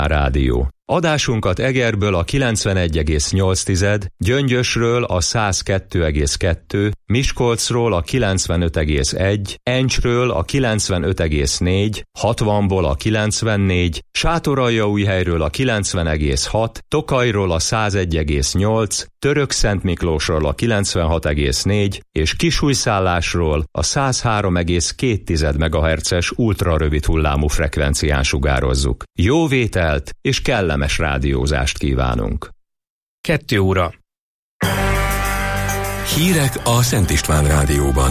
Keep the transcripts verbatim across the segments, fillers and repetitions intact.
István Rádió. Adásunkat Egerből a kilencvenegy egész nyolc, Gyöngyösről a száz kettő egész kettő, Miskolcról a kilencvenöt egész egy, Encsről a kilencvenöt egész négy, hatvanból a kilencvennégy, Sátoraljaújhelyről a kilencven egész hat, Tokajról a száz egy egész nyolc, Törökszentmiklósról a kilencvenhat egész négy és Kisújszállásról a száz három egész két megahertzes ultrarövid hullámú frekvencián sugározzuk. Jó vételt és kellemes rádiózást kívánunk. Kettő óra. Hírek a Szent István Rádióban.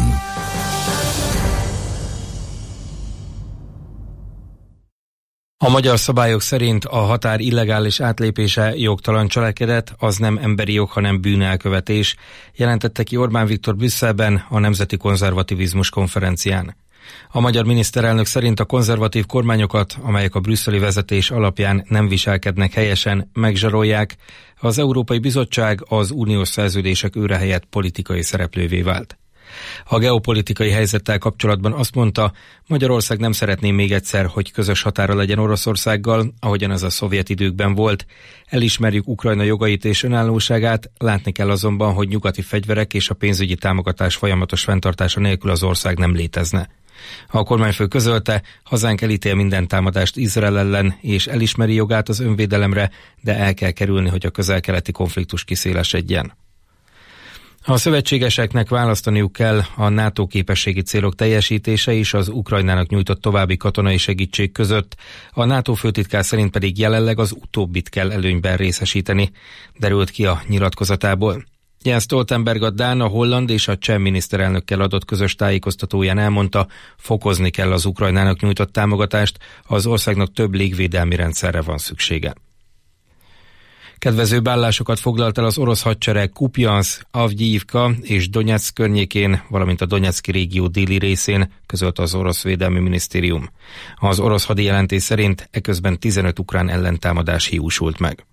A magyar szabályok szerint a határ illegális átlépése jogtalan cselekedet, az nem emberi jog, hanem bűnelkövetés, jelentette ki Orbán Viktor Brüsszelben a Nemzeti Konzervativizmus konferencián. A magyar miniszterelnök szerint a konzervatív kormányokat, amelyek a brüsszeli vezetés alapján nem viselkednek helyesen, megzsarolják, az Európai Bizottság az uniós szerződések őre helyett politikai szereplővé vált. A geopolitikai helyzettel kapcsolatban azt mondta, Magyarország nem szeretné még egyszer, hogy közös határa legyen Oroszországgal, ahogyan ez a szovjet időkben volt. Elismerjük Ukrajna jogait és önállóságát, látni kell azonban, hogy nyugati fegyverek és a pénzügyi támogatás folyamatos fenntartása nélkül az ország nem létezne. A kormányfő közölte, hazánk elítél minden támadást Izrael ellen, és elismeri jogát az önvédelemre, de el kell kerülni, hogy a közel-keleti konfliktus kiszélesedjen. A szövetségeseknek választaniuk kell a NATO képességi célok teljesítése és az Ukrajnának nyújtott további katonai segítség között, a NATO főtitkár szerint pedig jelenleg az utóbbit kell előnyben részesíteni, derült ki a nyilatkozatából. Jens Stoltenberg a dán, a holland és a cseh miniszterelnökkel adott közös tájékoztatóján elmondta, fokozni kell az Ukrajnának nyújtott támogatást, az országnak több légvédelmi rendszerre van szüksége. Kedvezőbb állásokat foglalt el az orosz hadsereg Kupjanszk, Avgyivka és Donyeck környékén, valamint a Donyecky régió déli részén, közölte az orosz védelmi minisztérium. Az orosz hadijelentés szerint eközben tizenöt ukrán ellentámadás hiúsult meg.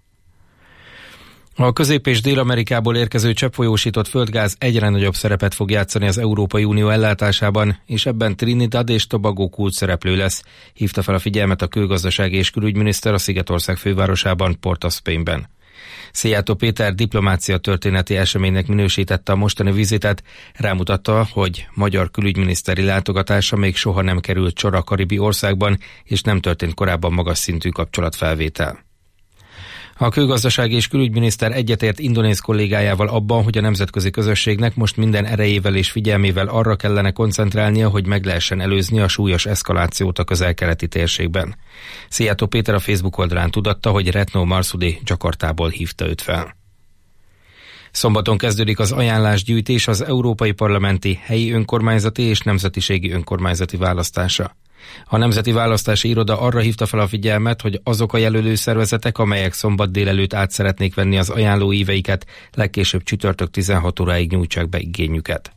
A Közép- és Dél-Amerikából érkező cseppfolyósított földgáz egyre nagyobb szerepet fog játszani az Európai Unió ellátásában, és ebben Trinidad és Tobago kulcsszereplő lesz, hívta fel a figyelmet a külgazdasági és külügyminiszter a Szigetország fővárosában, Port of Spainben. Szijjártó Péter diplomácia történeti eseménynek minősítette a mostani vizitet, rámutatta, hogy magyar külügyminiszteri látogatása még soha nem került sor a karibi országban, és nem történt korábban magas szintű kapcsolatfelvétel. A külgazdasági és külügyminiszter egyetért indonéz kollégájával abban, hogy a nemzetközi közösségnek most minden erejével és figyelmével arra kellene koncentrálnia, hogy meg lehessen előzni a súlyos eszkalációt a közel-keleti térségben. Szijjártó Péter a Facebook oldalán tudatta, hogy Retno Marsudi Jakartából hívta őt fel. Szombaton kezdődik az ajánlásgyűjtés az európai parlamenti, helyi önkormányzati és nemzetiségi önkormányzati választása. A Nemzeti Választási Iroda arra hívta fel a figyelmet, hogy azok a jelölő szervezetek, amelyek szombat délelőtt át szeretnék venni az ajánló íveiket, legkésőbb csütörtök tizenhat óráig nyújtsák be igényüket.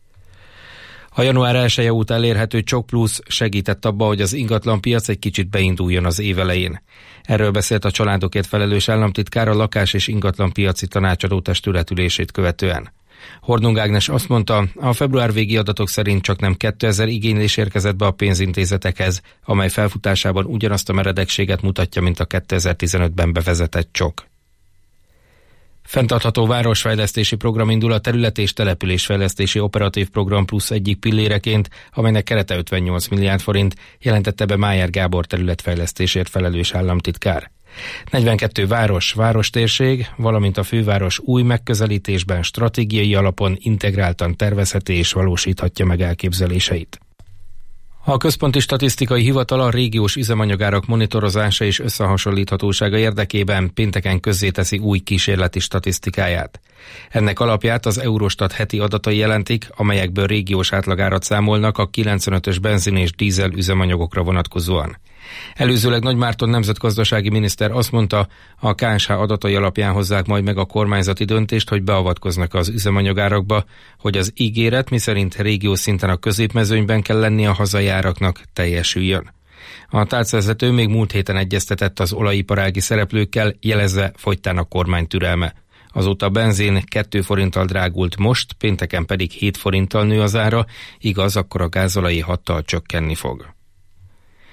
A január elseje óta elérhető Csok Plusz segített abba, hogy az ingatlanpiac egy kicsit beinduljon az év elején. Erről beszélt a családokért felelős államtitkár a lakás- és ingatlanpiaci tanácsadó testület ülését követően. Hornung Ágnes azt mondta, a február végi adatok szerint csaknem kétezer igénylés érkezett be a pénzintézetekhez, amely felfutásában ugyanazt a meredekséget mutatja, mint a kétezer-tizenötben bevezetett Csok. Fenntartható városfejlesztési program indul a terület- és településfejlesztési operatív program plusz egyik pilléreként, amelynek kerete ötvennyolc milliárd forint, jelentette be Májer Gábor területfejlesztésért felelős államtitkár. negyvenkettő város, várostérség, valamint a főváros új megközelítésben stratégiai alapon integráltan tervezheti és valósíthatja meg elképzeléseit. A Központi Statisztikai Hivatal a régiós üzemanyagárak monitorozása és összehasonlíthatósága érdekében pénteken közzéteszi új kísérleti statisztikáját. Ennek alapját az Eurostat heti adatai jelentik, amelyekből régiós átlagárat számolnak a kilencvenötös benzin és dízel üzemanyagokra vonatkozóan. Előzőleg Nagymárton nemzetgazdasági miniszter azt mondta, a ká es há adatai alapján hozzák majd meg a kormányzati döntést, hogy beavatkoznak az üzemanyagárakba, hogy az ígéret, miszerint régiós szinten a középmezőnyben kell lenni a hazai áraknak, teljesüljön. A tárcavezető még múlt héten egyeztetett az olajiparági szereplőkkel, jelezve fogytán a kormány türelme. Azóta a benzin két forinttal drágult most, pénteken pedig hét forinttal nő az ára, igaz, akkor a gázolai hattal csökkenni fog.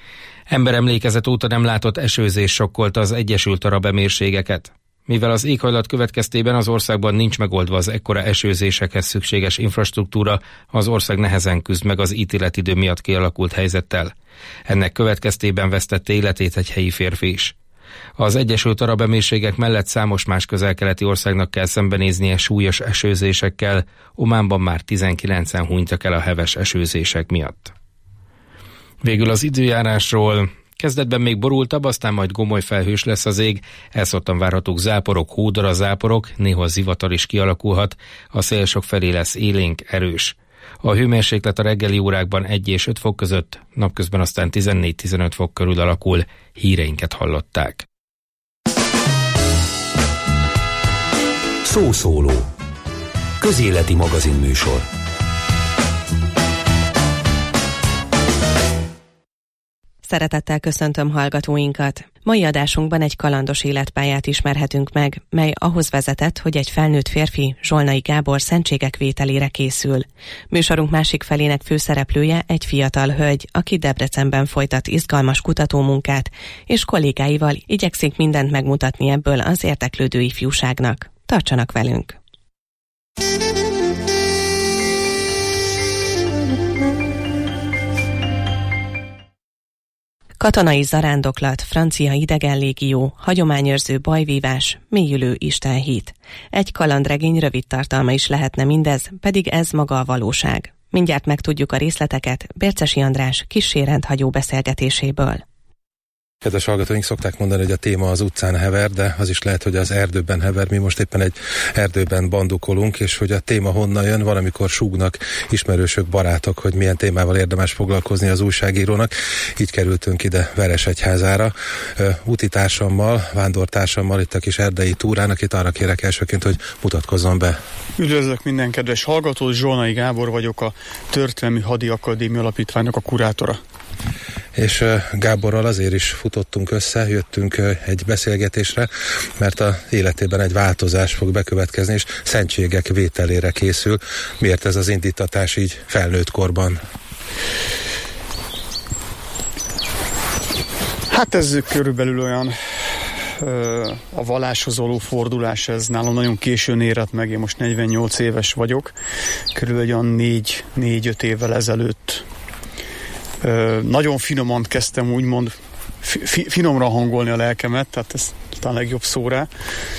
Emberemlékezet óta nem látott esőzés sokkolta az Egyesült Arab Emírségeket. Mivel az éghajlat következtében az országban nincs megoldva az ekkora esőzésekhez szükséges infrastruktúra, az ország nehezen küzd meg az ítéletidő miatt kialakult helyzettel. Ennek következtében vesztette életét egy helyi férfi is. Az Egyesült Arab Emírségek mellett számos más közel-keleti országnak kell szembenéznie súlyos esőzésekkel, Ománban már tizenkilencen hunytak el a heves esőzések miatt. Végül az időjárásról. Kezdetben még borultabb, aztán majd gomoly felhős lesz az ég, elszórtan várhatók záporok, hódarazáporok, néha zivatar is kialakulhat, a szél sok felé lesz élénk, erős. A hőmérséklet a reggeli órákban egy és öt fok között, napközben aztán tizennégy-tizenöt fok körül alakul. Híreinket hallották. Szószóló. Közéleti magazinműsor. Szeretettel köszöntöm hallgatóinkat. Mai adásunkban egy kalandos életpályát ismerhetünk meg, mely ahhoz vezetett, hogy egy felnőtt férfi, Zsolnai Gábor szentségek vételére készül. Műsorunk másik felének főszereplője egy fiatal hölgy, aki Debrecenben folytat izgalmas kutatómunkát, és kollégáival igyekszik mindent megmutatni ebből az érdeklődő ifjúságnak. Tartsanak velünk! Katonai zarándoklat, francia idegenlégió, hagyományőrző bajvívás, mélyülő istenhit. Egy kalandregény rövid tartalma is lehetne mindez, pedig ez maga a valóság. Mindjárt megtudjuk a részleteket Bércesi András kissé rendhagyó beszélgetéséből. Kedves hallgatóink, szokták mondani, hogy a téma az utcán hever, de az is lehet, hogy az erdőben hever. Mi most éppen egy erdőben bandukolunk, és hogy a téma honnan jön, valamikor súgnak ismerősök, barátok, hogy milyen témával érdemes foglalkozni az újságírónak. Így kerültünk ide Veresegyházára. Útitársammal, vándortársammal itt a kis erdei túrán, akit arra kérek elsőként, hogy mutatkozzon be. Üdvözlök minden kedves hallgatót, Zsolnai Gábor vagyok, a Történelmi Hadi Akadémia Alapítványnak a kurátora. És Gáborral azért is futottunk össze, jöttünk egy beszélgetésre, mert az életében egy változás fog bekövetkezni, és szentségek vételére készül. Miért ez az indítatás így felnőtt korban? Hát ez körülbelül olyan a valláshoz való fordulás, ez nálam nagyon későn érett meg, én most negyvennyolc éves vagyok, körülbelül olyan négy-öt évvel ezelőtt. Ö, nagyon finoman kezdtem úgymond fi, finomra hangolni a lelkemet, tehát ez talán a legjobb szó rá.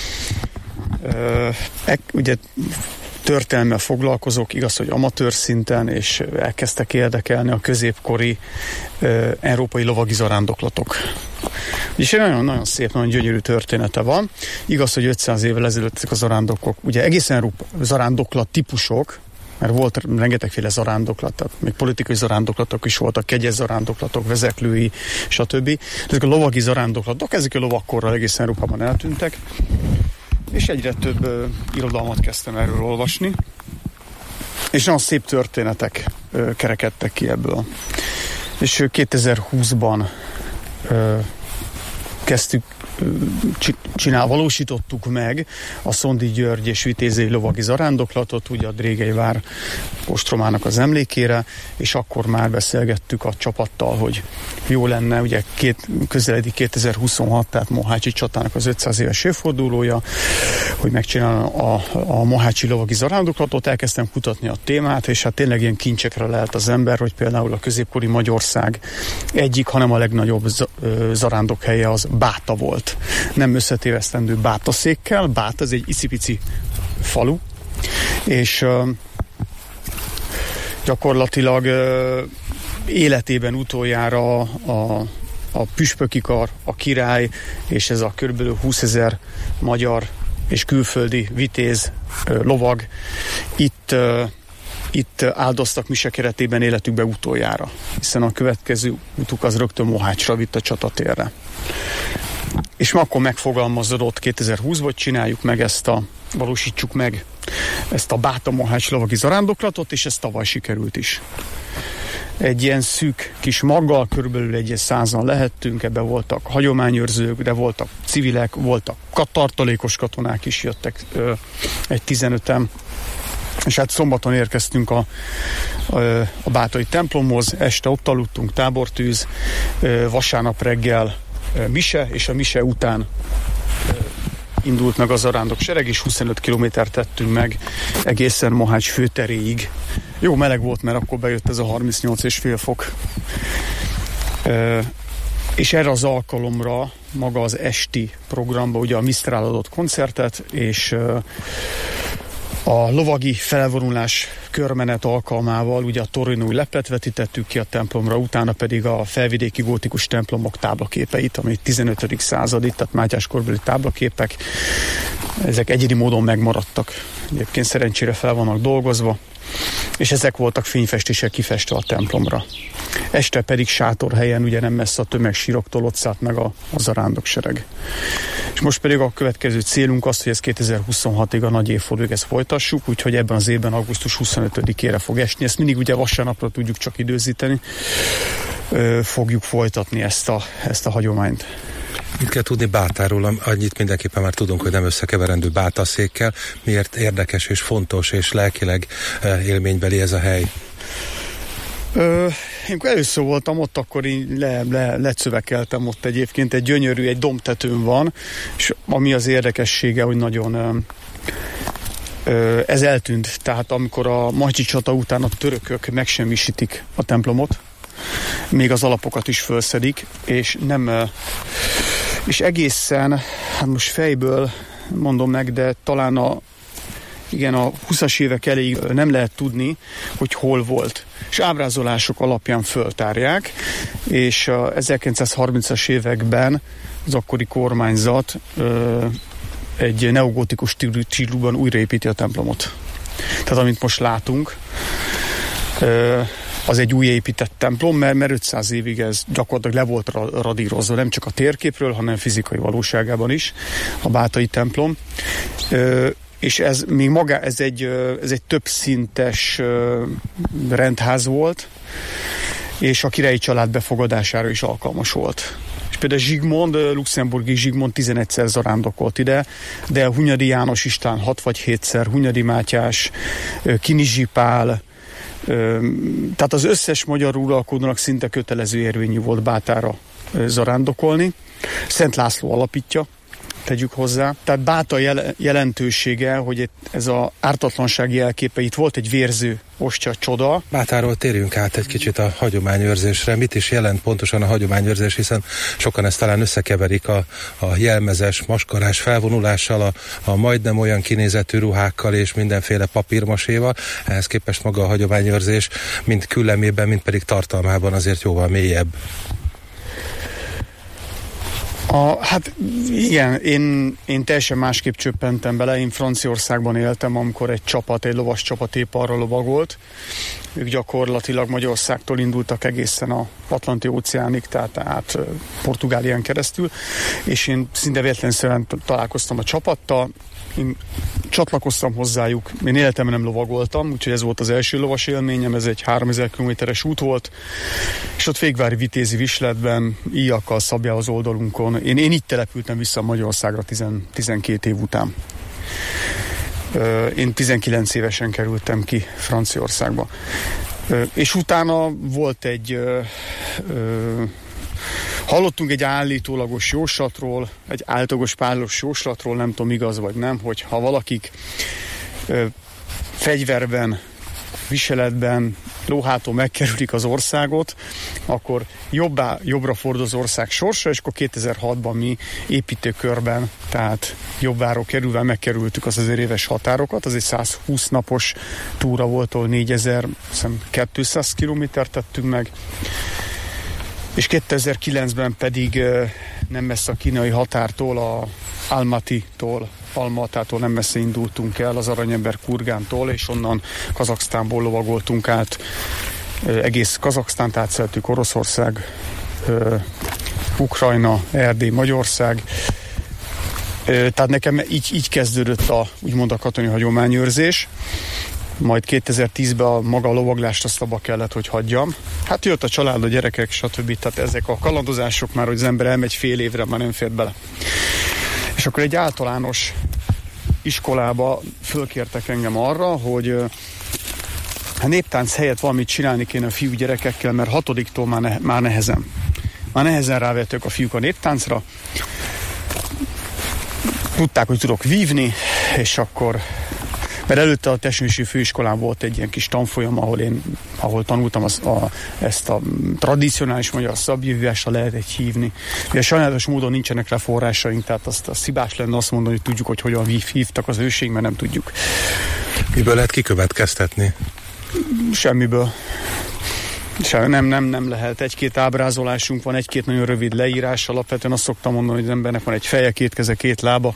Ö, e, ugye történelemmel foglalkozok, igaz, hogy amatőr szinten, és elkezdtek érdekelni a középkori ö, európai lovagi zarándoklatok. És egy nagyon-nagyon szép, nagyon gyönyörű története van. Igaz, hogy ötszáz évvel ezelőtt ezek a zarándokok, ugye egészen Európa, zarándoklat típusok, mert volt rengetegféle zarándoklat, tehát még politikai zarándoklatok is voltak, kegyes zarándoklatok, vezeklői, stb. Ezek a lovagi zarándoklatok, ezek a lovakkorral egészen Európában eltűntek, és egyre több uh, irodalmat kezdtem erről olvasni, és nagyon szép történetek uh, kerekedtek ki ebből. És uh, kétezer-húszban uh, kezdtük csinál, valósítottuk meg a Szondi György és Vitézei lovagi zarándoklatot, ugye a Drégei vár ostromának az emlékére, és akkor már beszélgettük a csapattal, hogy jó lenne, ugye két, közeledik kétezer-huszonhat, tehát Mohácsi csatának az ötszáz éves évfordulója, hogy megcsinálom a, a Mohácsi lovagi zarándoklatot, elkezdtem kutatni a témát, és hát tényleg ilyen kincsekre lehet az ember, hogy például a középkori Magyarország egyik, hanem a legnagyobb zarándokhelye az Báta volt. Nem összetévesztendő Bátaszékkel. Bát az egy icipici falu, és uh, gyakorlatilag uh, életében utoljára a, a püspöki kar, a király, és ez a körülbelül húszezer magyar és külföldi vitéz, uh, lovag itt uh, itt áldoztak mise keretében életükbe utoljára, hiszen a következő utuk az rögtön Mohácsra vitt a csatatérre. És ma akkor megfogalmazódott kétezer-húszban, hogy csináljuk meg ezt a, valósítsuk meg ezt a Báta Mohács lovagi zarándoklatot, és ez tavaly sikerült is. Egy ilyen szűk kis maggal, körülbelül egy százan lehettünk, ebben voltak hagyományőrzők, de voltak civilek, voltak tartalékos katonák is jöttek, egy tizenöten, És hát szombaton érkeztünk a, a, a bátai templomhoz, este ott aludtunk, tábortűz, vasárnap reggel mise, és a mise után indult meg az zarándok sereg, és huszonöt kilométert tettünk meg egészen Mohács főteréig. Jó meleg volt, mert akkor bejött ez a harmincnyolc és fél fok. E, és erre az alkalomra maga az esti programba, ugye a Mistral adott koncertet, és e, a lovagi felvonulás körmenet alkalmával ugye a torinói leplet vetítettük ki a templomra, utána pedig a felvidéki gótikus templomok táblaképeit, ami tizenötödik századi, tehát Mátyás korbeli táblaképek. Ezek egyedi módon megmaradtak. Egyébként szerencsére fel vannak dolgozva, és ezek voltak fényfestések kifestve a templomra. Este pedig sátorhelyen, ugye nem messze a tömegsíroktól ott szállt meg a, a zarándoksereg. És most pedig a következő célunk az, hogy ez kétezer-huszonhatig a nagy évfordulóig ezt folytassuk, úgyhogy ebben az évben augusztus huszonötödikére fog esni. Ezt mindig ugye vasárnapra tudjuk csak időzíteni. Ö, fogjuk folytatni ezt a, ezt a hagyományt. Mit kell tudni Bátáról? Annyit mindenképpen már tudunk, hogy nem összekeverendő Bátaszékkel. Miért érdekes és fontos és lelkileg élménybeli ez a hely? Ö, én először voltam ott, akkor így le, le, lecövekeltem ott egyébként. Egy gyönyörű, egy dombtetőn van, és ami az érdekessége, hogy nagyon ö, ö, ez eltűnt. Tehát amikor a Majcsi csata után a törökök megsemmisítik a templomot, még az alapokat is felszedik, és nem és egészen, hát most fejből mondom meg, de talán a igen, a huszas évek elejéig nem lehet tudni, hogy hol volt. És ábrázolások alapján föltárják, és a ezerkilencszázharmincas években az akkori kormányzat ö, egy neogótikus stílusban újraépíti a templomot. Tehát amit most látunk, ö, az egy újjáépített templom, mert, mert ötszáz évig ez gyakorlatilag le volt radírozva, nem csak a térképről, hanem fizikai valóságában is, a bátai templom. Ö, és ez még maga, ez egy, ez egy többszintes rendház volt, és a királyi család befogadására is alkalmas volt. És például Zsigmond, luxemburgi Zsigmond tizenegyszer zarándokolt ide, de Hunyadi János István hat vagy hétszer, Hunyadi Mátyás, Kinizsi Pál, tehát az összes magyar uralkodónak szinte kötelező érvényű volt Bátára zarándokolni. Szent László alapítja, tegyük hozzá. Tehát Báta jel- jelentősége, hogy ez az ártatlansági jelképe, itt volt egy vérző ostya csoda. Bátáról térjünk át egy kicsit a hagyományőrzésre. Mit is jelent pontosan a hagyományőrzés, hiszen sokan ezt talán összekeverik a, a jelmezes, maskarás felvonulással, a, a majdnem olyan kinézetű ruhákkal és mindenféle papírmaséval. Ehhez képest maga a hagyományőrzés mind küllemében, mind pedig tartalmában azért jóval mélyebb. A, hát igen, én, én teljesen másképp csöppentem bele. Én Franciaországban éltem, amikor egy csapat, egy lovas csapat épp arra lovagolt. Ők gyakorlatilag Magyarországtól indultak egészen a Atlanti óceánig, tehát át Portugálián keresztül, és én szinte véletlenszerűen találkoztam a csapattal, én csatlakoztam hozzájuk, én életemben nem lovagoltam, úgyhogy ez volt az első lovas élményem, ez egy háromezer kilométeres út volt, és ott Fékvári vitézi viseletben, íjakkal, szabjával az oldalunkon. Én, én így települtem vissza Magyarországra tizenkét év után. Én tizenkilenc évesen kerültem ki Franciaországba. És utána volt egy... Hallottunk egy állítólagos jóslatról, egy általagos páros jóslatról, nem tudom igaz vagy nem, hogy ha valakik ö, fegyverben, viseletben, lóháton megkerülik az országot, akkor jobbá, jobbra fordul az ország sorsa, és akkor kétezer-hatban mi építőkörben, tehát jobbáról kerülve megkerültük az ezer éves határokat, az egy száz húsz napos túra volt, ahol négyezer-kétszáz kilométert tettünk meg, és kétezer-kilencben pedig nem messze a kínai határtól, a Almaty-tól, Almatától nem messze indultunk el, az Aranyember Kurgántól, és onnan Kazaksztánból lovagoltunk át, egész Kazaksztánt átszeltük, Oroszország, Ukrajna, Erdély, Magyarország. Tehát nekem így, így kezdődött a, úgymond a katonai hagyományőrzés. Majd kétezer-tízben a maga a lovaglást azt abba kellett, hogy hagyjam. Hát jött a család, a gyerekek, stb. Tehát ezek a kalandozások már, hogy az ember elmegy fél évre, már nem fér bele. És akkor egy általános iskolába fölkértek engem arra, hogy a néptánc helyett valamit csinálni kéne a fiú gyerekekkel, mert hatodiktól már, ne, már nehezen. Már nehezen rávettek a fiúk a néptáncra. Tudták, hogy tudok vívni, és akkor... Mert előtte a Testvérsi Főiskolán volt egy ilyen kis tanfolyam, ahol én ahol tanultam az, a, ezt a tradicionális magyar szabjövővásra lehet egy hívni. De sajnálatos módon nincsenek rá forrásaink, tehát azt, azt hibás lenne azt mondani, hogy tudjuk, hogy hogyan hív, hívtak az őség, mert nem tudjuk. Miből lehet kikövetkeztetni? Semmiből. Sem, nem, nem, nem lehet. Egy-két ábrázolásunk van, egy-két nagyon rövid leírás. Alapvetően azt szoktam mondani, hogy az embernek van egy feje, két keze, két lába.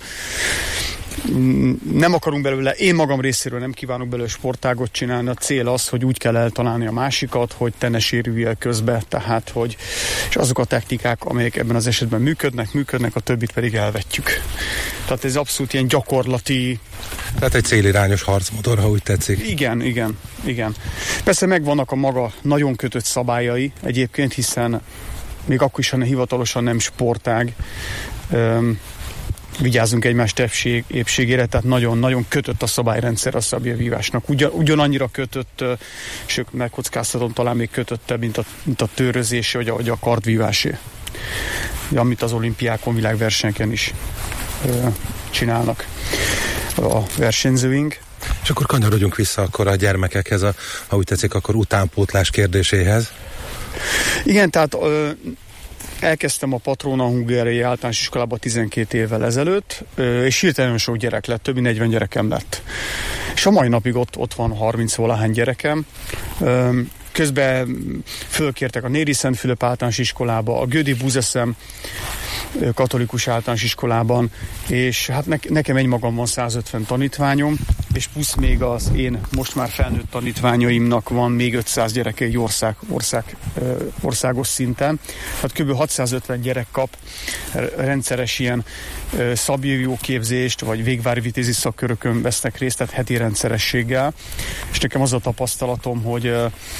Nem akarunk belőle, én magam részéről nem kívánok belőle sportágot csinálni. A cél az, hogy úgy kell eltalálni a másikat, hogy te ne sérülj el közbe, tehát, hogy és azok a technikák, amelyek ebben az esetben működnek, működnek, a többit pedig elvetjük. Tehát ez abszolút ilyen gyakorlati... Tehát egy célirányos harcmotor, ha úgy tetszik. Igen, igen, igen. Persze megvannak a maga nagyon kötött szabályai egyébként, hiszen még akkor is, ha hivatalosan nem sportág, öm, vigyázzunk egymás épségére, tehát nagyon-nagyon kötött a szabályrendszer a szabjavívásnak. Ugyan, ugyanannyira kötött, és ők megkockáztatom, talán még kötöttebb, mint a, mint a tőrözésé, vagy a, vagy a kardvívásé. Amit az olimpiákon, világversenyeken is ö, csinálnak a versenyzőink. És akkor kanyarodjunk vissza akkor a gyermekekhez, a, ha úgy tetszik, akkor utánpótlás kérdéséhez. Igen, tehát... Ö, elkezdtem a Patrona Hungáriai Általános Iskolába tizenkét évvel ezelőtt, és hirtelen sok gyerek lett, több mint negyven gyerekem lett. És a mai napig ott, ott van harminc-valahány gyerekem. Közben fölkértek a Néri Szent Fülöp Általános Iskolába, a Gödi Búzeszem katolikus általános iskolában, és hát ne, nekem egymagam van százötven tanítványom, és plusz még az én most már felnőtt tanítványaimnak van még ötszáz gyereke egy ország, ország, országos szinten. Hát kb. hatszázötven gyerek kap rendszeres ilyen szabjövő képzést, vagy végvári vitézi szakkörökön vesznek részt, tehát heti rendszerességgel. És nekem az a tapasztalatom, hogy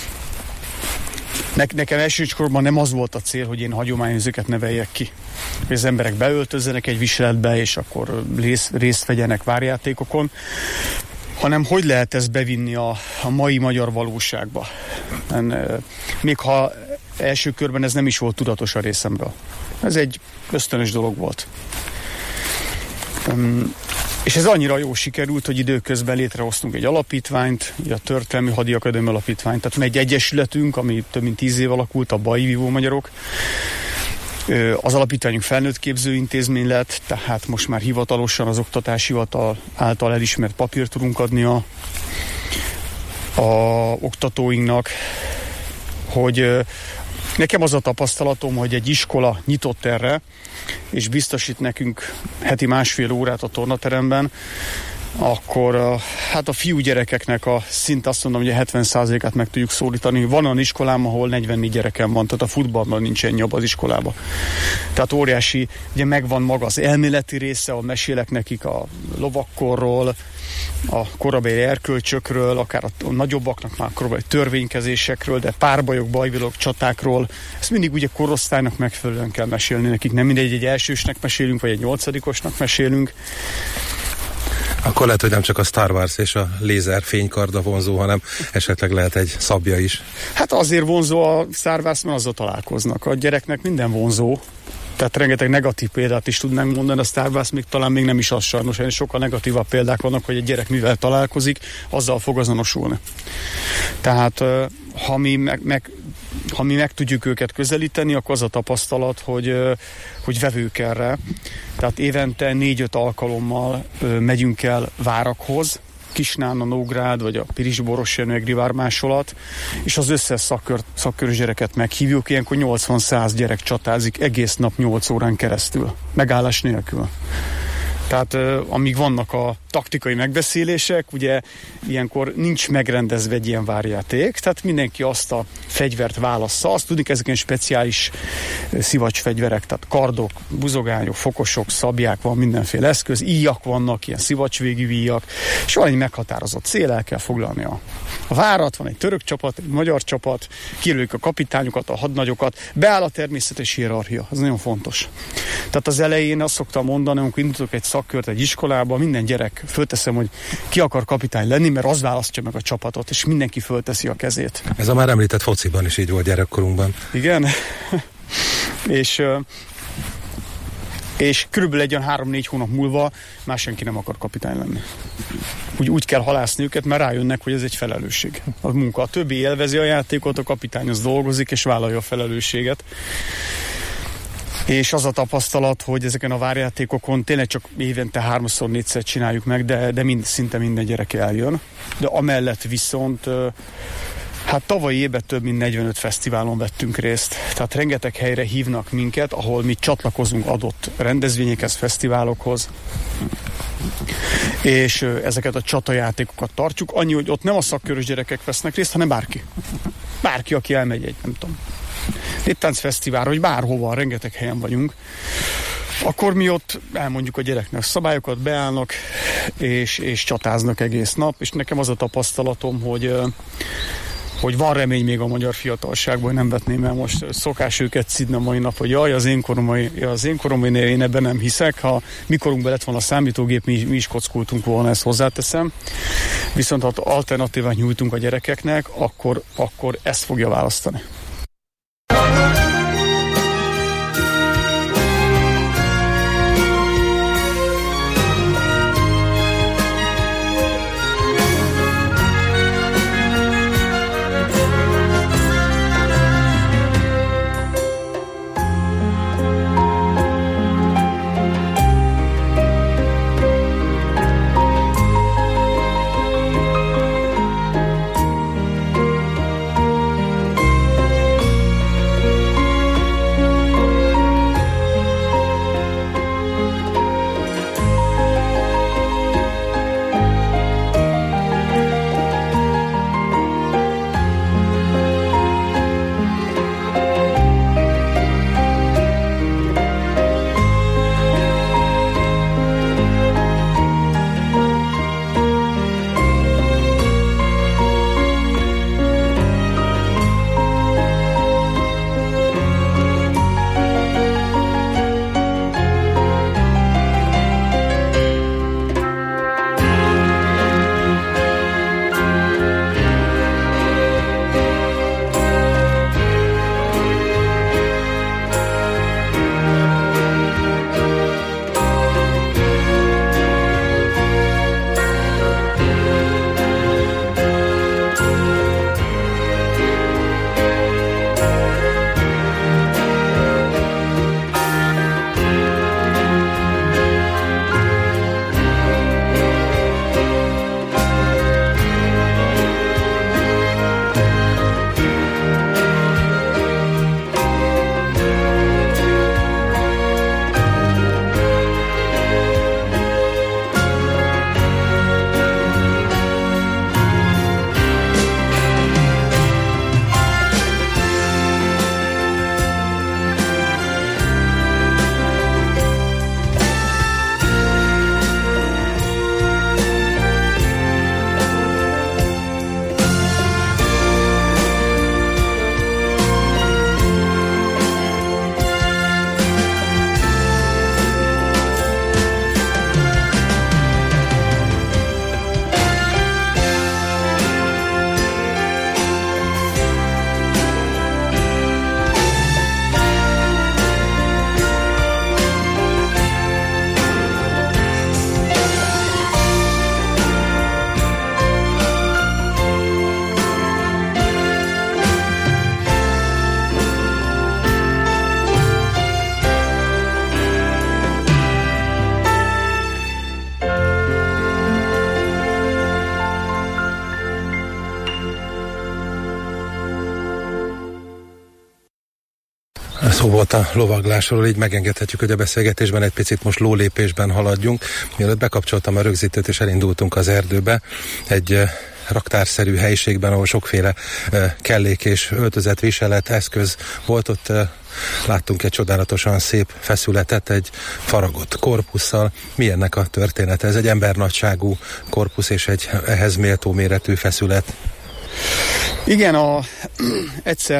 Ne, nekem elsősorban nem az volt a cél, hogy én hagyományozókat neveljek ki. Hogy az emberek beöltözzenek egy viseletbe, és akkor részt, részt vegyenek várjátékokon, hanem hogy lehet ezt bevinni a, a mai magyar valóságba. En, még ha első körben ez nem is volt tudatos a részemről. Ez egy ösztönös dolog volt. Um, És ez annyira jó sikerült, hogy időközben létrehoztunk egy alapítványt, a Történelmi Hadiakadémia Alapítványt, tehát van egy egyesületünk, ami több mint tíz év alakult, a Bajai Vívó Magyarok. Az alapítványunk felnőtt képzőintézmény lett, tehát most már hivatalosan az Oktatási Hivatal által elismert papírt tudunk adni a, a oktatóinknak, hogy nekem az a tapasztalatom, hogy egy iskola nyitott erre, és biztosít nekünk heti másfél órát a tornateremben, akkor a, hát a fiú gyerekeknek a szint azt mondom, hogy a hetven százalékát meg tudjuk szólítani. Van olyan iskolám, ahol negyvennégy gyerekem van, tehát a futballban nincsen nyob az iskolába. Tehát óriási, ugye megvan maga az elméleti része, ahol mesélek nekik a lovakkorról, a korabeli erkölcsökről, akár a nagyobbaknak már korabeli törvénykezésekről, de párbajok, bajvilok, csatákról. Ezt mindig ugye korosztálynak megfelelően kell mesélni nekik. Nem mindegy, egy elsősnek mesélünk, vagy egy nyolcadikosnak mesélünk. Akkor lehet, hogy nem csak a Star Wars és a lézer fénykarda vonzó, hanem esetleg lehet egy szabja is. Hát azért vonzó a Star Wars, mert azzal találkoznak. A gyereknek minden vonzó. Tehát rengeteg negatív példát is tudnánk mondani, a Star Wars még talán még nem is az sajnos, hanem sokkal negatívabb példák vannak, hogy egy gyerek mivel találkozik, azzal fog azonosulni. Tehát ha mi meg, meg, ha mi meg tudjuk őket közelíteni, akkor az a tapasztalat, hogy, hogy vevők erre. Tehát évente négy-öt alkalommal megyünk el várakhoz, Kisnána, Nógrád, vagy a Pirisborosjenő, Egri másolat, és az összes szakkör, szakkörös gyereket meghívjuk, ilyenkor nyolcvan-száz gyerek csatázik egész nap nyolc órán keresztül, megállás nélkül. Tehát uh, amíg vannak a taktikai megbeszélések, ugye ilyenkor nincs megrendezve egy ilyen várjáték, tehát mindenki azt a fegyvert válassza. Azt tudjuk, ezeken speciális uh, szivacsfegyverek, tehát kardok, buzogányok, fokosok, szabják, van mindenféle eszköz, íjak vannak, ilyen szivacsvégű íjak, és van egy meghatározott cél, el kell foglalni a, a várat, van egy török csapat, egy magyar csapat, kijelölik a kapitányokat, a hadnagyokat, beáll a természetes hierarchia, ez nagyon fontos. Tehát az elején azt szoktam mondani, amikor indítok egy szakkört egy iskolába, minden gyerek fölteszem, hogy ki akar kapitány lenni, mert az választja meg a csapatot, és mindenki fölteszi a kezét. Ez a már említett fociban is így volt gyerekkorunkban. Igen. és, és körülbelül egy olyan három-négy hónap múlva már senki nem akar kapitány lenni. Úgy, úgy kell halászni őket, mert rájönnek, hogy ez egy felelősség. A munka. A többi élvezi a játékot, a kapitány az dolgozik, és vállalja a felelősséget. És az a tapasztalat, hogy ezeken a várjátékokon tényleg csak évente háromszor, négyszer csináljuk meg, de, de mind, szinte minden gyerek eljön. De amellett viszont, hát tavalyi évben több mint negyvenöt fesztiválon vettünk részt. Tehát rengeteg helyre hívnak minket, ahol mi csatlakozunk adott rendezvényekhez, fesztiválokhoz. És ezeket a csatajátékokat tartjuk. Annyi, hogy ott nem a szakkörös gyerekek vesznek részt, hanem bárki. Bárki, aki elmegy egy, nem tudom, néptáncfesztiválra, vagy bárhova, rengeteg helyen vagyunk, akkor mi ott elmondjuk a gyereknek szabályokat, beállnak, és, és csatáznak egész nap, és nekem az a tapasztalatom, hogy, hogy van remény még a magyar fiatalságban, nem vetném el most, szokás őket szidni a mai nap, hogy jaj, az én koromban, az én koromban én ebben nem hiszek, ha mikorunkban lett volna a számítógép, mi, mi is kockultunk volna, ezt hozzáteszem. Viszont ha alternatívát nyújtunk a gyerekeknek, akkor, akkor ezt fogja választani. Szó volt a lovaglásról, így megengedhetjük, hogy a beszélgetésben egy picit most lólépésben haladjunk. Mielőtt bekapcsoltam a rögzítőt és elindultunk az erdőbe, egy raktárszerű helyiségben, ahol sokféle kellék és öltözet, viselet, eszköz volt, ott láttunk egy csodálatosan szép feszületet, egy faragott korpusszal. Mi ennek a története? Ez egy embernagyságú korpusz és egy ehhez méltó méretű feszület. Igen, a, egyszer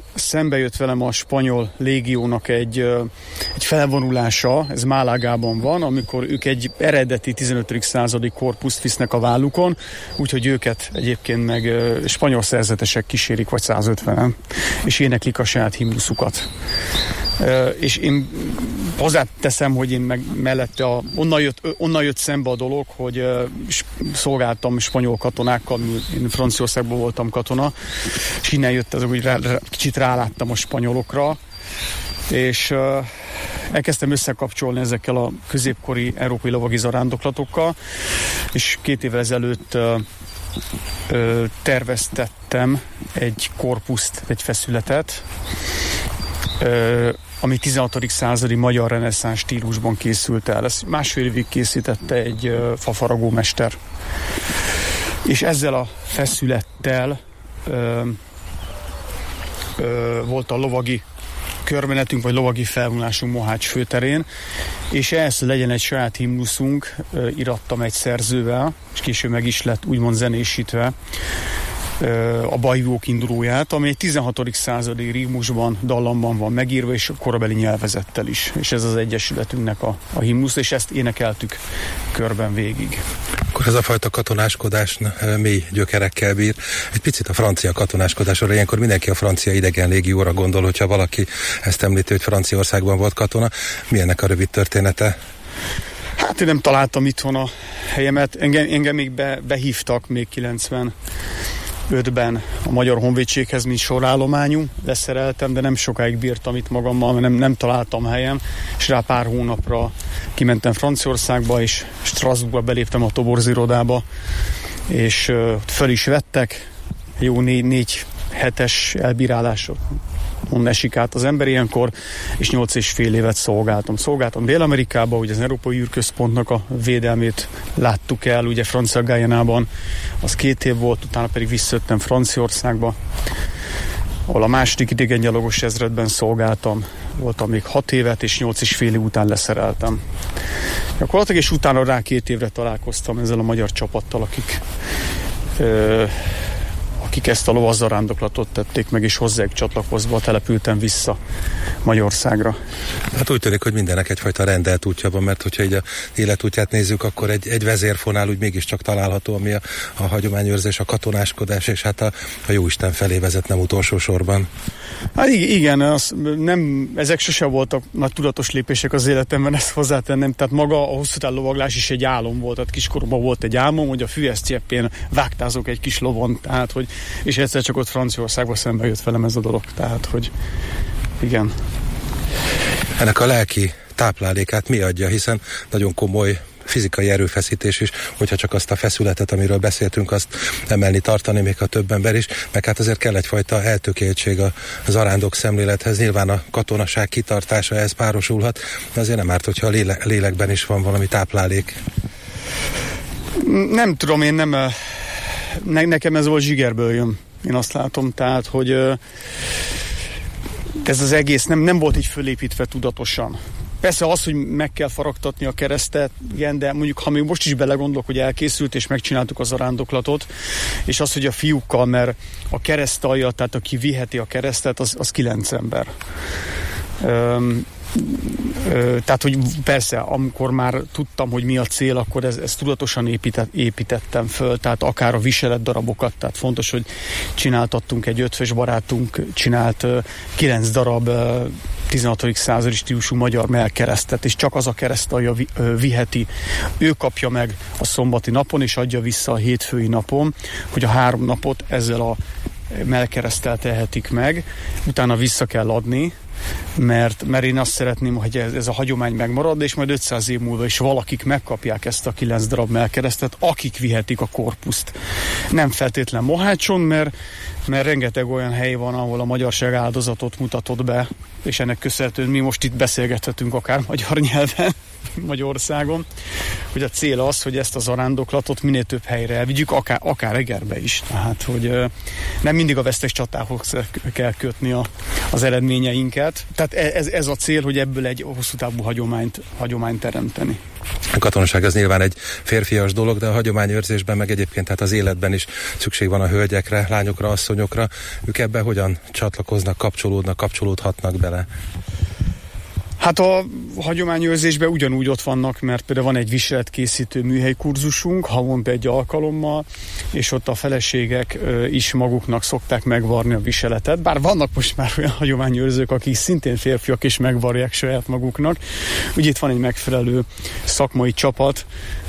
szembe jött velem a spanyol légiónak egy, egy felvonulása, ez Málágában van, amikor ők egy eredeti tizenötödik századi korpuszt visznek a vállukon, úgyhogy őket egyébként meg spanyol szerzetesek kísérik, vagy százötvenen, és éneklik a saját himnuszukat. És én hozzáteszem, hogy én meg mellette a, onnan, jött, onnan jött szembe a dolog, hogy szolgáltam spanyol katonákkal, én Franciaországban voltam katona, és innen jött ez, hogy rá, rá, kicsit ráláttam a spanyolokra, és uh, elkezdtem összekapcsolni ezekkel a középkori európai lovagi zarándoklatokkal, és két évvel ezelőtt uh, uh, terveztettem egy korpuszt, egy feszületet, uh, ami tizenhatodik századi magyar reneszánsz stílusban készült el. Ezt másfél évig készítette egy uh, fafaragó mester. És ezzel a feszülettel uh, uh, volt a lovagi körmenetünk, vagy lovagi felvonulásunk Mohács főterén, és ehhez legyen egy saját himnuszunk, uh, irattam egy szerzővel, és később meg is lett úgymond zenésítve a Bajvók indulóját, ami egy tizenhatodik századi rímusban, dallamban van megírva, és a korabeli nyelvezettel is. És ez az egyesületünknek a, a himnusz, és ezt énekeltük körben végig. Akkor ez a fajta katonáskodás mély gyökerekkel bír. Egy picit a francia katonáskodásra, ilyenkor mindenki a francia idegen légióra gondol, hogyha valaki ezt említi, hogy Franciaországban volt katona. Mi ennek a rövid története? Hát én nem találtam itthon a helyemet. Engem, engem még be, behívtak még kilencvenötben a Magyar Honvédséghez, mint sorállományú. Leszereltem, de nem sokáig bírtam itt magammal, mert nem, nem találtam helyem, és rá pár hónapra kimentem Franciaországba, és Strasbourgba beléptem a toborzirodába, és uh, föl is vettek. Jó négy, négy hetes elbírálásra on esik át az ember ilyenkor, és nyolc és fél évet szolgáltam. Szolgáltam Dél-Amerikába, ugye az Európai űrközpontnak a védelmét láttuk el, ugye Francia Guyanában, az két év volt, utána pedig visszajöttem Franciaországba, ahol a második idegengyalogos ezredben szolgáltam. Voltam még hat évet, és nyolc és fél év után leszereltem. Gyakorlatilag, és utána rá két évre találkoztam ezzel a magyar csapattal, akik ö, akik ezt a lovazarándoklatot tették meg, és hozzájuk csatlakozva települtem vissza Magyarországra. Hát úgy tűnik, hogy mindennek egyfajta rendelt útja van, mert hogyha így a életútját nézzük, akkor egy, egy vezérfonál úgy mégiscsak található, ami a, a hagyományőrzés, a katonáskodás, és hát a, a jóisten felé vezet, nem utolsó sorban. Hát igen, az nem, ezek sose voltak nagy tudatos lépések az életemben, ezt hozzátennem, tehát maga a hosszú távú lovaglás is egy álom volt, tehát kiskoromban volt egy álmom, hogy a Füesz-cseppén vágtázok egy kis lovon, tehát hogy, és egyszer csak ott Franciaországban szembe jött velem ez a dolog, tehát hogy igen. Ennek a lelki táplálékát mi adja, hiszen nagyon komoly fizikai erőfeszítés is, hogyha csak azt a feszületet, amiről beszéltünk, azt emelni, tartani, még a több ember is, meg hát azért kell egyfajta eltökéltség a zarándok szemlélethez, nyilván a katonaság kitartása ehhez párosulhat, de azért nem árt, hogyha a léle- lélekben is van valami táplálék. Nem tudom, én nem ne, nekem ez volt zsigerből jön, én azt látom, tehát, hogy ez az egész nem, nem volt így fölépítve tudatosan. Persze az, hogy meg kell faragtatni a keresztet, igen, de mondjuk, ha még most is belegondolok, hogy elkészült, és megcsináltuk az zarándoklatot, és az, hogy a fiúkkal, mert a keresztalja, tehát aki viheti a keresztet, az, az kilenc ember. Öm, ö, tehát, hogy persze, amikor már tudtam, hogy mi a cél, akkor ez, ezt tudatosan épített, építettem föl, tehát akár a viselet darabokat, tehát fontos, hogy csináltattunk egy ötvös barátunk, csinált ö, kilenc darab ö, tizenhatodik századi stílusú magyar mellkeresztet, és csak az a keresztalja vi, ö, viheti. Ő kapja meg a szombati napon, és adja vissza a hétfői napon, hogy a három napot ezzel a mellkereszttel tehetik meg, utána vissza kell adni, mert, mert én azt szeretném, hogy ez, ez a hagyomány megmarad, és majd ötszáz év múlva is valakik megkapják ezt a kilenc darab mellkeresztet, akik vihetik a korpuszt. Nem feltétlen Mohácson, mert, mert rengeteg olyan hely van, ahol a magyarság áldozatot mutatott be, és ennek köszönhetően mi most itt beszélgethetünk akár magyar nyelven, Magyarországon, hogy a cél az, hogy ezt a zarándoklatot minél több helyre elvigyük, akár, akár Egerbe is. Tehát, hogy nem mindig a vesztes csatához kell kötni a, az eredményeinket. Tehát ez, ez a cél, hogy ebből egy hosszú távú hagyományt, hagyományt teremteni. A katonaság az nyilván egy férfias dolog, de a hagyományőrzésben meg egyébként hát az életben is szükség van a hölgyekre, lányokra, asszonyokra. Ők ebben hogyan csatlakoznak, kapcsolódnak, kapcsolódhatnak bele? Hát a hagyományőrzésben ugyanúgy ott vannak, mert például van egy viseletkészítő műhelykurzusunk, havonta egy alkalommal, és ott a feleségek is maguknak szokták megvarni a viseletet, bár vannak most már olyan hagyományőrzők, akik szintén férfiak és megvarják saját maguknak. Ugye itt van egy megfelelő szakmai csapat,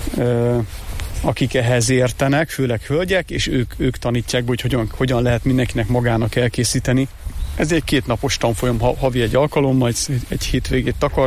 akik ehhez értenek, főleg hölgyek, és ők, ők tanítják, hogy hogyan, hogyan lehet mindenkinek magának elkészíteni. Ez egy kétnapos tanfolyam, havi egy alkalommal, egy, egy hétvégét takar.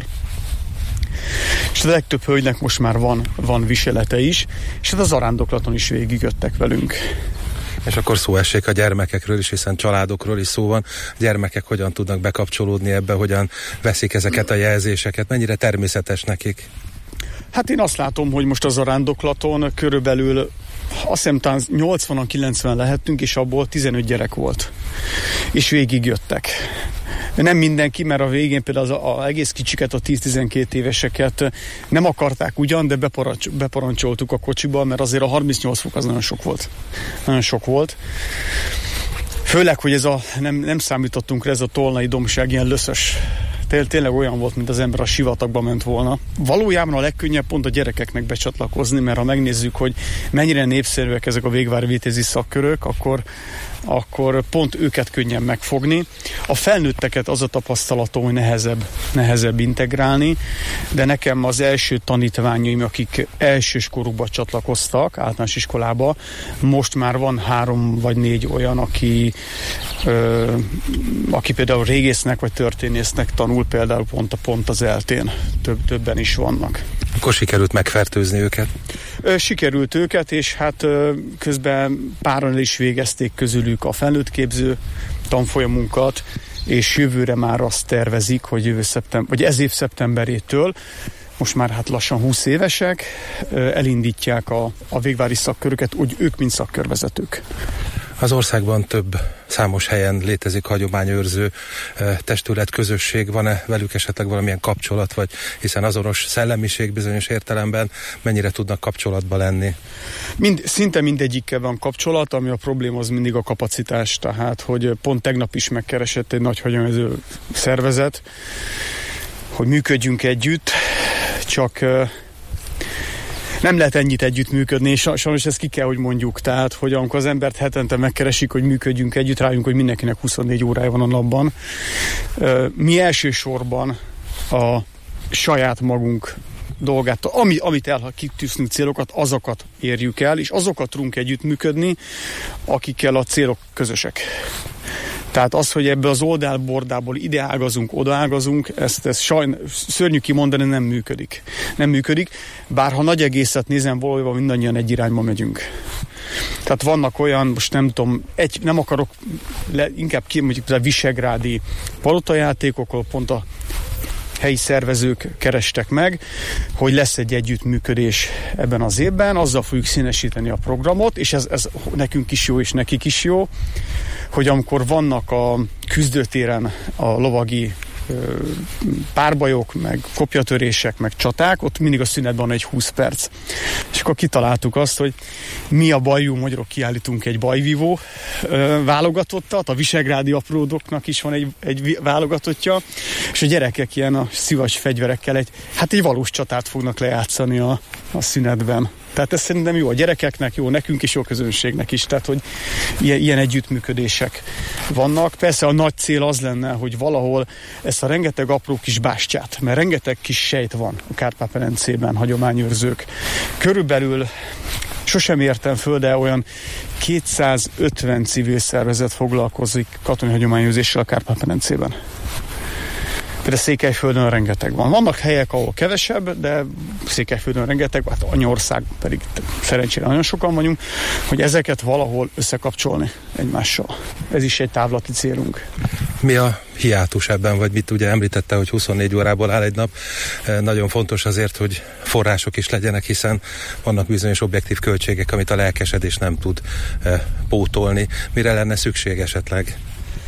És a legtöbb hölgynek most már van, van viselete is, és hát az zarándoklaton is végigjöttek velünk. És akkor szó essék a gyermekekről is, hiszen családokról is szó van. A gyermekek hogyan tudnak bekapcsolódni ebbe, hogyan veszik ezeket a jelzéseket, mennyire természetes nekik? Hát én azt látom, hogy most a zarándoklaton körülbelül azt hiszem talán nyolcvanan kilencven lehettünk, és abból tizenöt gyerek volt. És végigjöttek. Nem mindenki, mert a végén például az a, a egész kicsiket, a tíz-tizenkét éveseket nem akarták ugyan, de beparancs, beparancsoltuk a kocsiba, mert azért a harmincnyolc fok az nagyon sok volt. Nagyon sok volt. Főleg, hogy ez a, nem, nem számítottunk rá, ez a tolnai dombság ilyen löszös. Tényleg olyan volt, mint az ember a sivatagba ment volna. Valójában a legkönnyebb pont a gyerekeknek becsatlakozni, mert ha megnézzük, hogy mennyire népszerűek ezek a végvári vitézi szakkörök, akkor, akkor pont őket könnyen megfogni. A felnőtteket az a tapasztalatom, hogy nehezebb, nehezebb integrálni, de nekem az első tanítványaim, akik elsős korukba csatlakoztak, általános iskolába, most már van három vagy négy olyan, aki, ö, aki például régésznek vagy történésznek tanul, például pont, a, pont az eltén. Több, többen is vannak. Akkor sikerült megfertőzni őket? Ö, sikerült őket, és hát ö, közben páran is végezték közülük a felnőttképző tanfolyamunkat, és jövőre már azt tervezik, hogy jövő szeptember, vagy ez év szeptemberétől, most már hát lassan húsz évesek, elindítják a, a végvári szakköröket, úgy ők, mint szakkörvezetők. Az országban több számos helyen létezik hagyományőrző testület, közösség, van-e velük esetleg valamilyen kapcsolat, vagy hiszen azonos szellemiség bizonyos értelemben, mennyire tudnak kapcsolatba lenni? Mind, szinte mindegyikkel van kapcsolat, ami a probléma az mindig a kapacitás, tehát hogy pont tegnap is megkeresett egy nagy hagyományőrző szervezet, hogy működjünk együtt, csak nem lehet ennyit együttműködni, és sajnos ezt ki kell, hogy mondjuk. Tehát, hogy amikor az embert hetente megkeresik, hogy működjünk együtt, rájunk, hogy mindenkinek huszonnégy órája van a napban. Mi elsősorban a saját magunk dolgát, ami, amit elkitűzünk célokat, azokat érjük el, és azokat tudunk együttműködni, akikkel a célok közösek. Tehát az, hogy ebből az oldalbordából ide ágazunk, oda ágazunk, ezt, ezt sajn, szörnyű kimondani, nem működik. Nem működik, bár ha nagy egészet nézem, valójában mindannyian egy irányba megyünk. Tehát vannak olyan, most nem tudom, egy, nem akarok le, inkább ki, mondjuk a visegrádi palotajátékok, ahol pont a helyi szervezők kerestek meg, hogy lesz egy együttműködés ebben az évben, azzal fogjuk színesíteni a programot, és ez, ez nekünk is jó, és nekik is jó, hogy amikor vannak a küzdőtéren a lovagi ö, párbajok, meg kopjatörések, meg csaták, ott mindig a szünetben van egy húsz perc. És akkor kitaláltuk azt, hogy mi a bajú magyarok kiállítunk egy bajvívó ö, válogatottat, a visegrádi apródoknak is van egy, egy válogatottja, és a gyerekek ilyen a szivacs fegyverekkel egy, hát egy valós csatát fognak lejátszani a, a szünetben. Tehát ez szerintem jó a gyerekeknek, jó nekünk is, jó a közönségnek is, tehát hogy ilyen, ilyen együttműködések vannak. Persze a nagy cél az lenne, hogy valahol ezt a rengeteg apró kis bástyát, mert rengeteg kis sejt van a Kárpát-medencében, hagyományőrzők. Körülbelül sosem értem föl, de olyan kétszázötven civil szervezet foglalkozik katonai hagyományőrzéssel a Kárpát-medencében. Például Székelyföldön rengeteg van. Vannak helyek, ahol kevesebb, de Székelyföldön rengeteg, hát Anyaország pedig szerencsére nagyon sokan vagyunk, hogy ezeket valahol összekapcsolni egymással. Ez is egy távlati célunk. Mi a hiátus ebben, vagy mit ugye említette, hogy huszonnégy órából áll egy nap. Nagyon fontos azért, hogy források is legyenek, hiszen vannak bizonyos objektív költségek, amit a lelkesedés nem tud pótolni. Mire lenne szükség esetleg?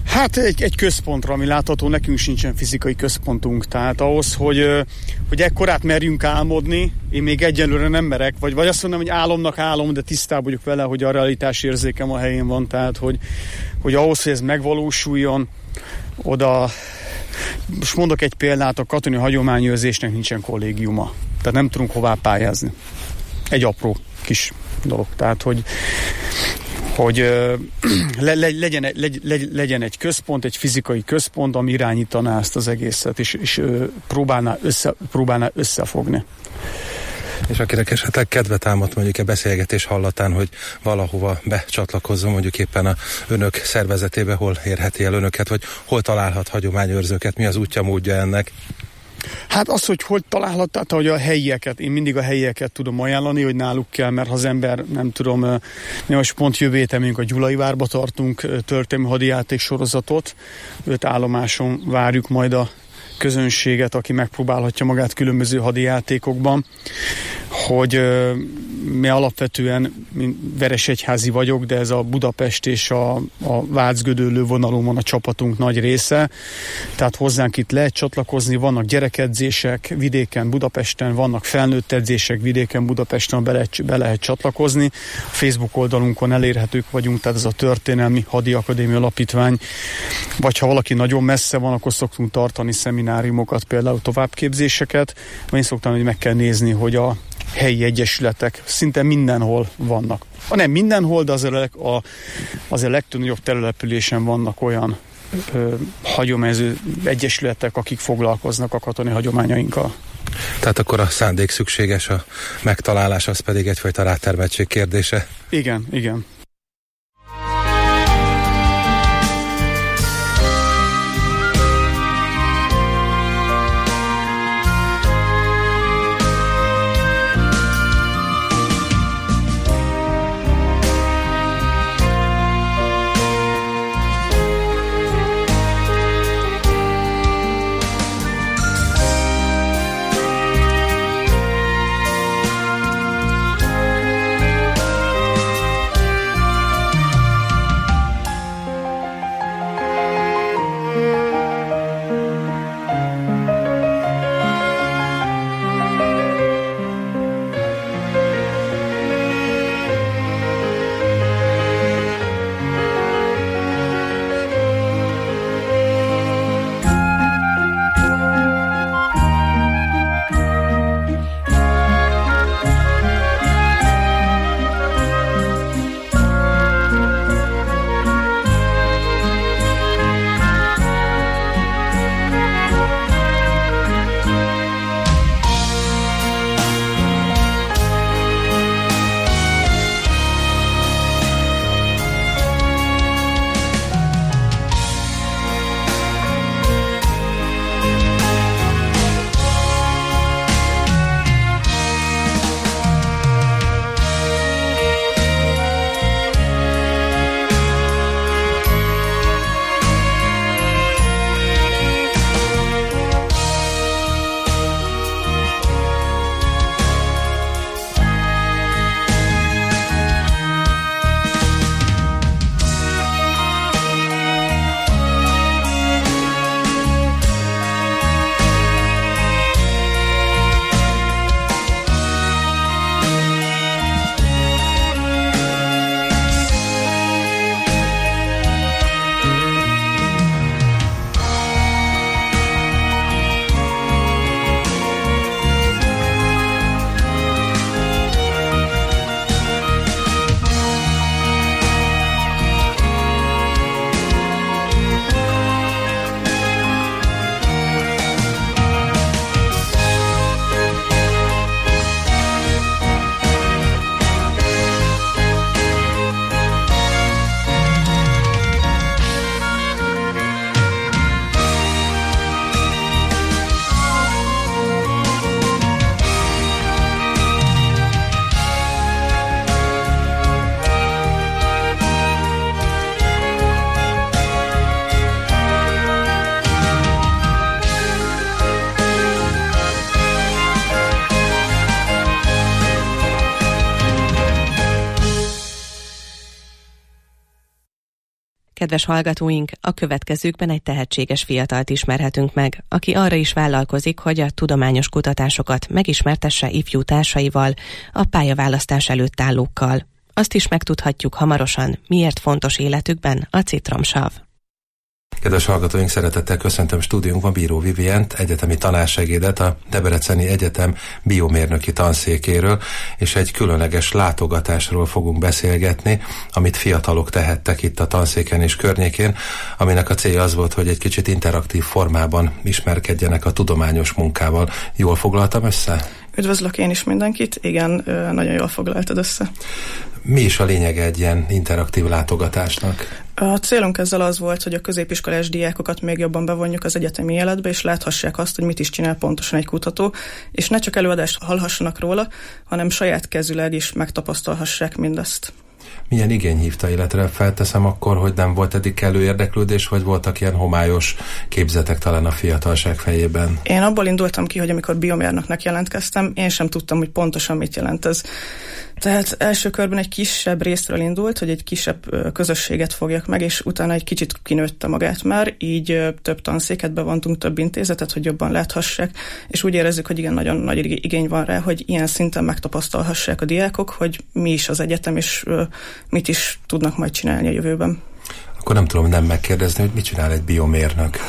Hát egy, egy központra, ami látható, nekünk sincsen fizikai központunk, tehát ahhoz, hogy, hogy ekkorát merjünk álmodni, én még egyelőre nem merek, vagy, vagy azt mondom, hogy álomnak álom, de tisztában vagyok vele, hogy a realitás érzékem a helyén van, tehát hogy, hogy ahhoz, hogy ez megvalósuljon, oda, most mondok egy példát, a katonai hagyományőrzésnek nincsen kollégiuma, tehát nem tudunk hová pályázni. Egy apró kis dolog, tehát hogy hogy le, le, legyen, le, le, legyen egy központ, egy fizikai központ, ami irányítaná ezt az egészet, és, és próbálná, össze, próbálná összefogni. És akinek esetleg kedve támadt mondjuk a beszélgetés hallatán, hogy valahova becsatlakozzon, mondjuk éppen a önök szervezetébe, hol érheti el önöket, vagy hol találhat hagyományőrzőket, mi az útja, módja ennek? Hát az, hogy hogy találhat, tehát hogy a helyieket, én mindig a helyieket tudom ajánlani, hogy náluk kell, mert ha az ember, nem tudom, mi most pont jövő héten a Gyulaivárba tartunk történelmi hadijáték sorozatot, öt állomáson várjuk majd a közönséget, aki megpróbálhatja magát különböző hadijátékokban, hogy mi alapvetően veresegyházi vagyok, de ez a Budapest és a, a Vácgödöllő vonalon van a csapatunk nagy része, tehát hozzánk itt lehet csatlakozni, vannak gyerekedzések vidéken, Budapesten, vannak felnőtt edzések vidéken, Budapesten be lehet, be lehet csatlakozni. A Facebook oldalunkon elérhetők vagyunk, tehát ez a Történelmi Hadi Akadémia Alapítvány, vagy ha valaki nagyon messze van, akkor szoktunk tartani szemináriumokat, például továbbképzéseket, vagy én szoktam, hogy meg kell nézni, hogy a helyi egyesületek szinte mindenhol vannak. Ha nem mindenhol, de azért a, azért a legtöbb nagyobb településen vannak olyan ö, hagyományozó egyesületek, akik foglalkoznak a katonai hagyományainkkal. Tehát akkor a szándék szükséges, a megtalálás az pedig egyfajta rátermettség kérdése. Igen, igen. Kedves hallgatóink, a következőkben egy tehetséges fiatalt ismerhetünk meg, aki arra is vállalkozik, hogy a tudományos kutatásokat megismertesse ifjú társaival, a pályaválasztás előtt állókkal. Azt is megtudhatjuk hamarosan, miért fontos életükben a citromsav. Kedves hallgatóink, szeretettel köszöntöm stúdiónkban Bíró Vivient, egyetemi tanársegédet, a Debreceni Egyetem biomérnöki tanszékéről, és egy különleges látogatásról fogunk beszélgetni, amit fiatalok tehettek itt a tanszéken és környékén, aminek a célja az volt, hogy egy kicsit interaktív formában ismerkedjenek a tudományos munkával. Jól foglaltam össze? Üdvözlök én is mindenkit, igen, nagyon jól foglaltad össze. Mi is a lényege egy ilyen interaktív látogatásnak? A célunk ezzel az volt, hogy a középiskolás diákokat még jobban bevonjuk az egyetemi életbe, és láthassák azt, hogy mit is csinál pontosan egy kutató, és ne csak előadást hallhassanak róla, hanem saját kezüleg is megtapasztalhassák mindezt. Milyen igény hívta, illetve felteszem akkor, hogy nem volt eddig kellő érdeklődés, vagy voltak ilyen homályos képzetek talán a fiatalság fejében? Én abból indultam ki, hogy amikor biomérnöknek jelentkeztem, én sem tudtam, hogy pontosan mit jelent ez. Tehát első körben egy kisebb részről indult, hogy egy kisebb közösséget fogjak meg, és utána egy kicsit kinőtte magát már, így több tanszéket bevontunk, több intézetet, hogy jobban láthassák, és úgy érezzük, hogy igen, nagyon nagy igény van rá, hogy ilyen szinten megtapasztalhassák a diákok, hogy mi is az egyetem, és mit is tudnak majd csinálni a jövőben. Akkor nem tudom nem megkérdezni, hogy mit csinál egy biomérnök.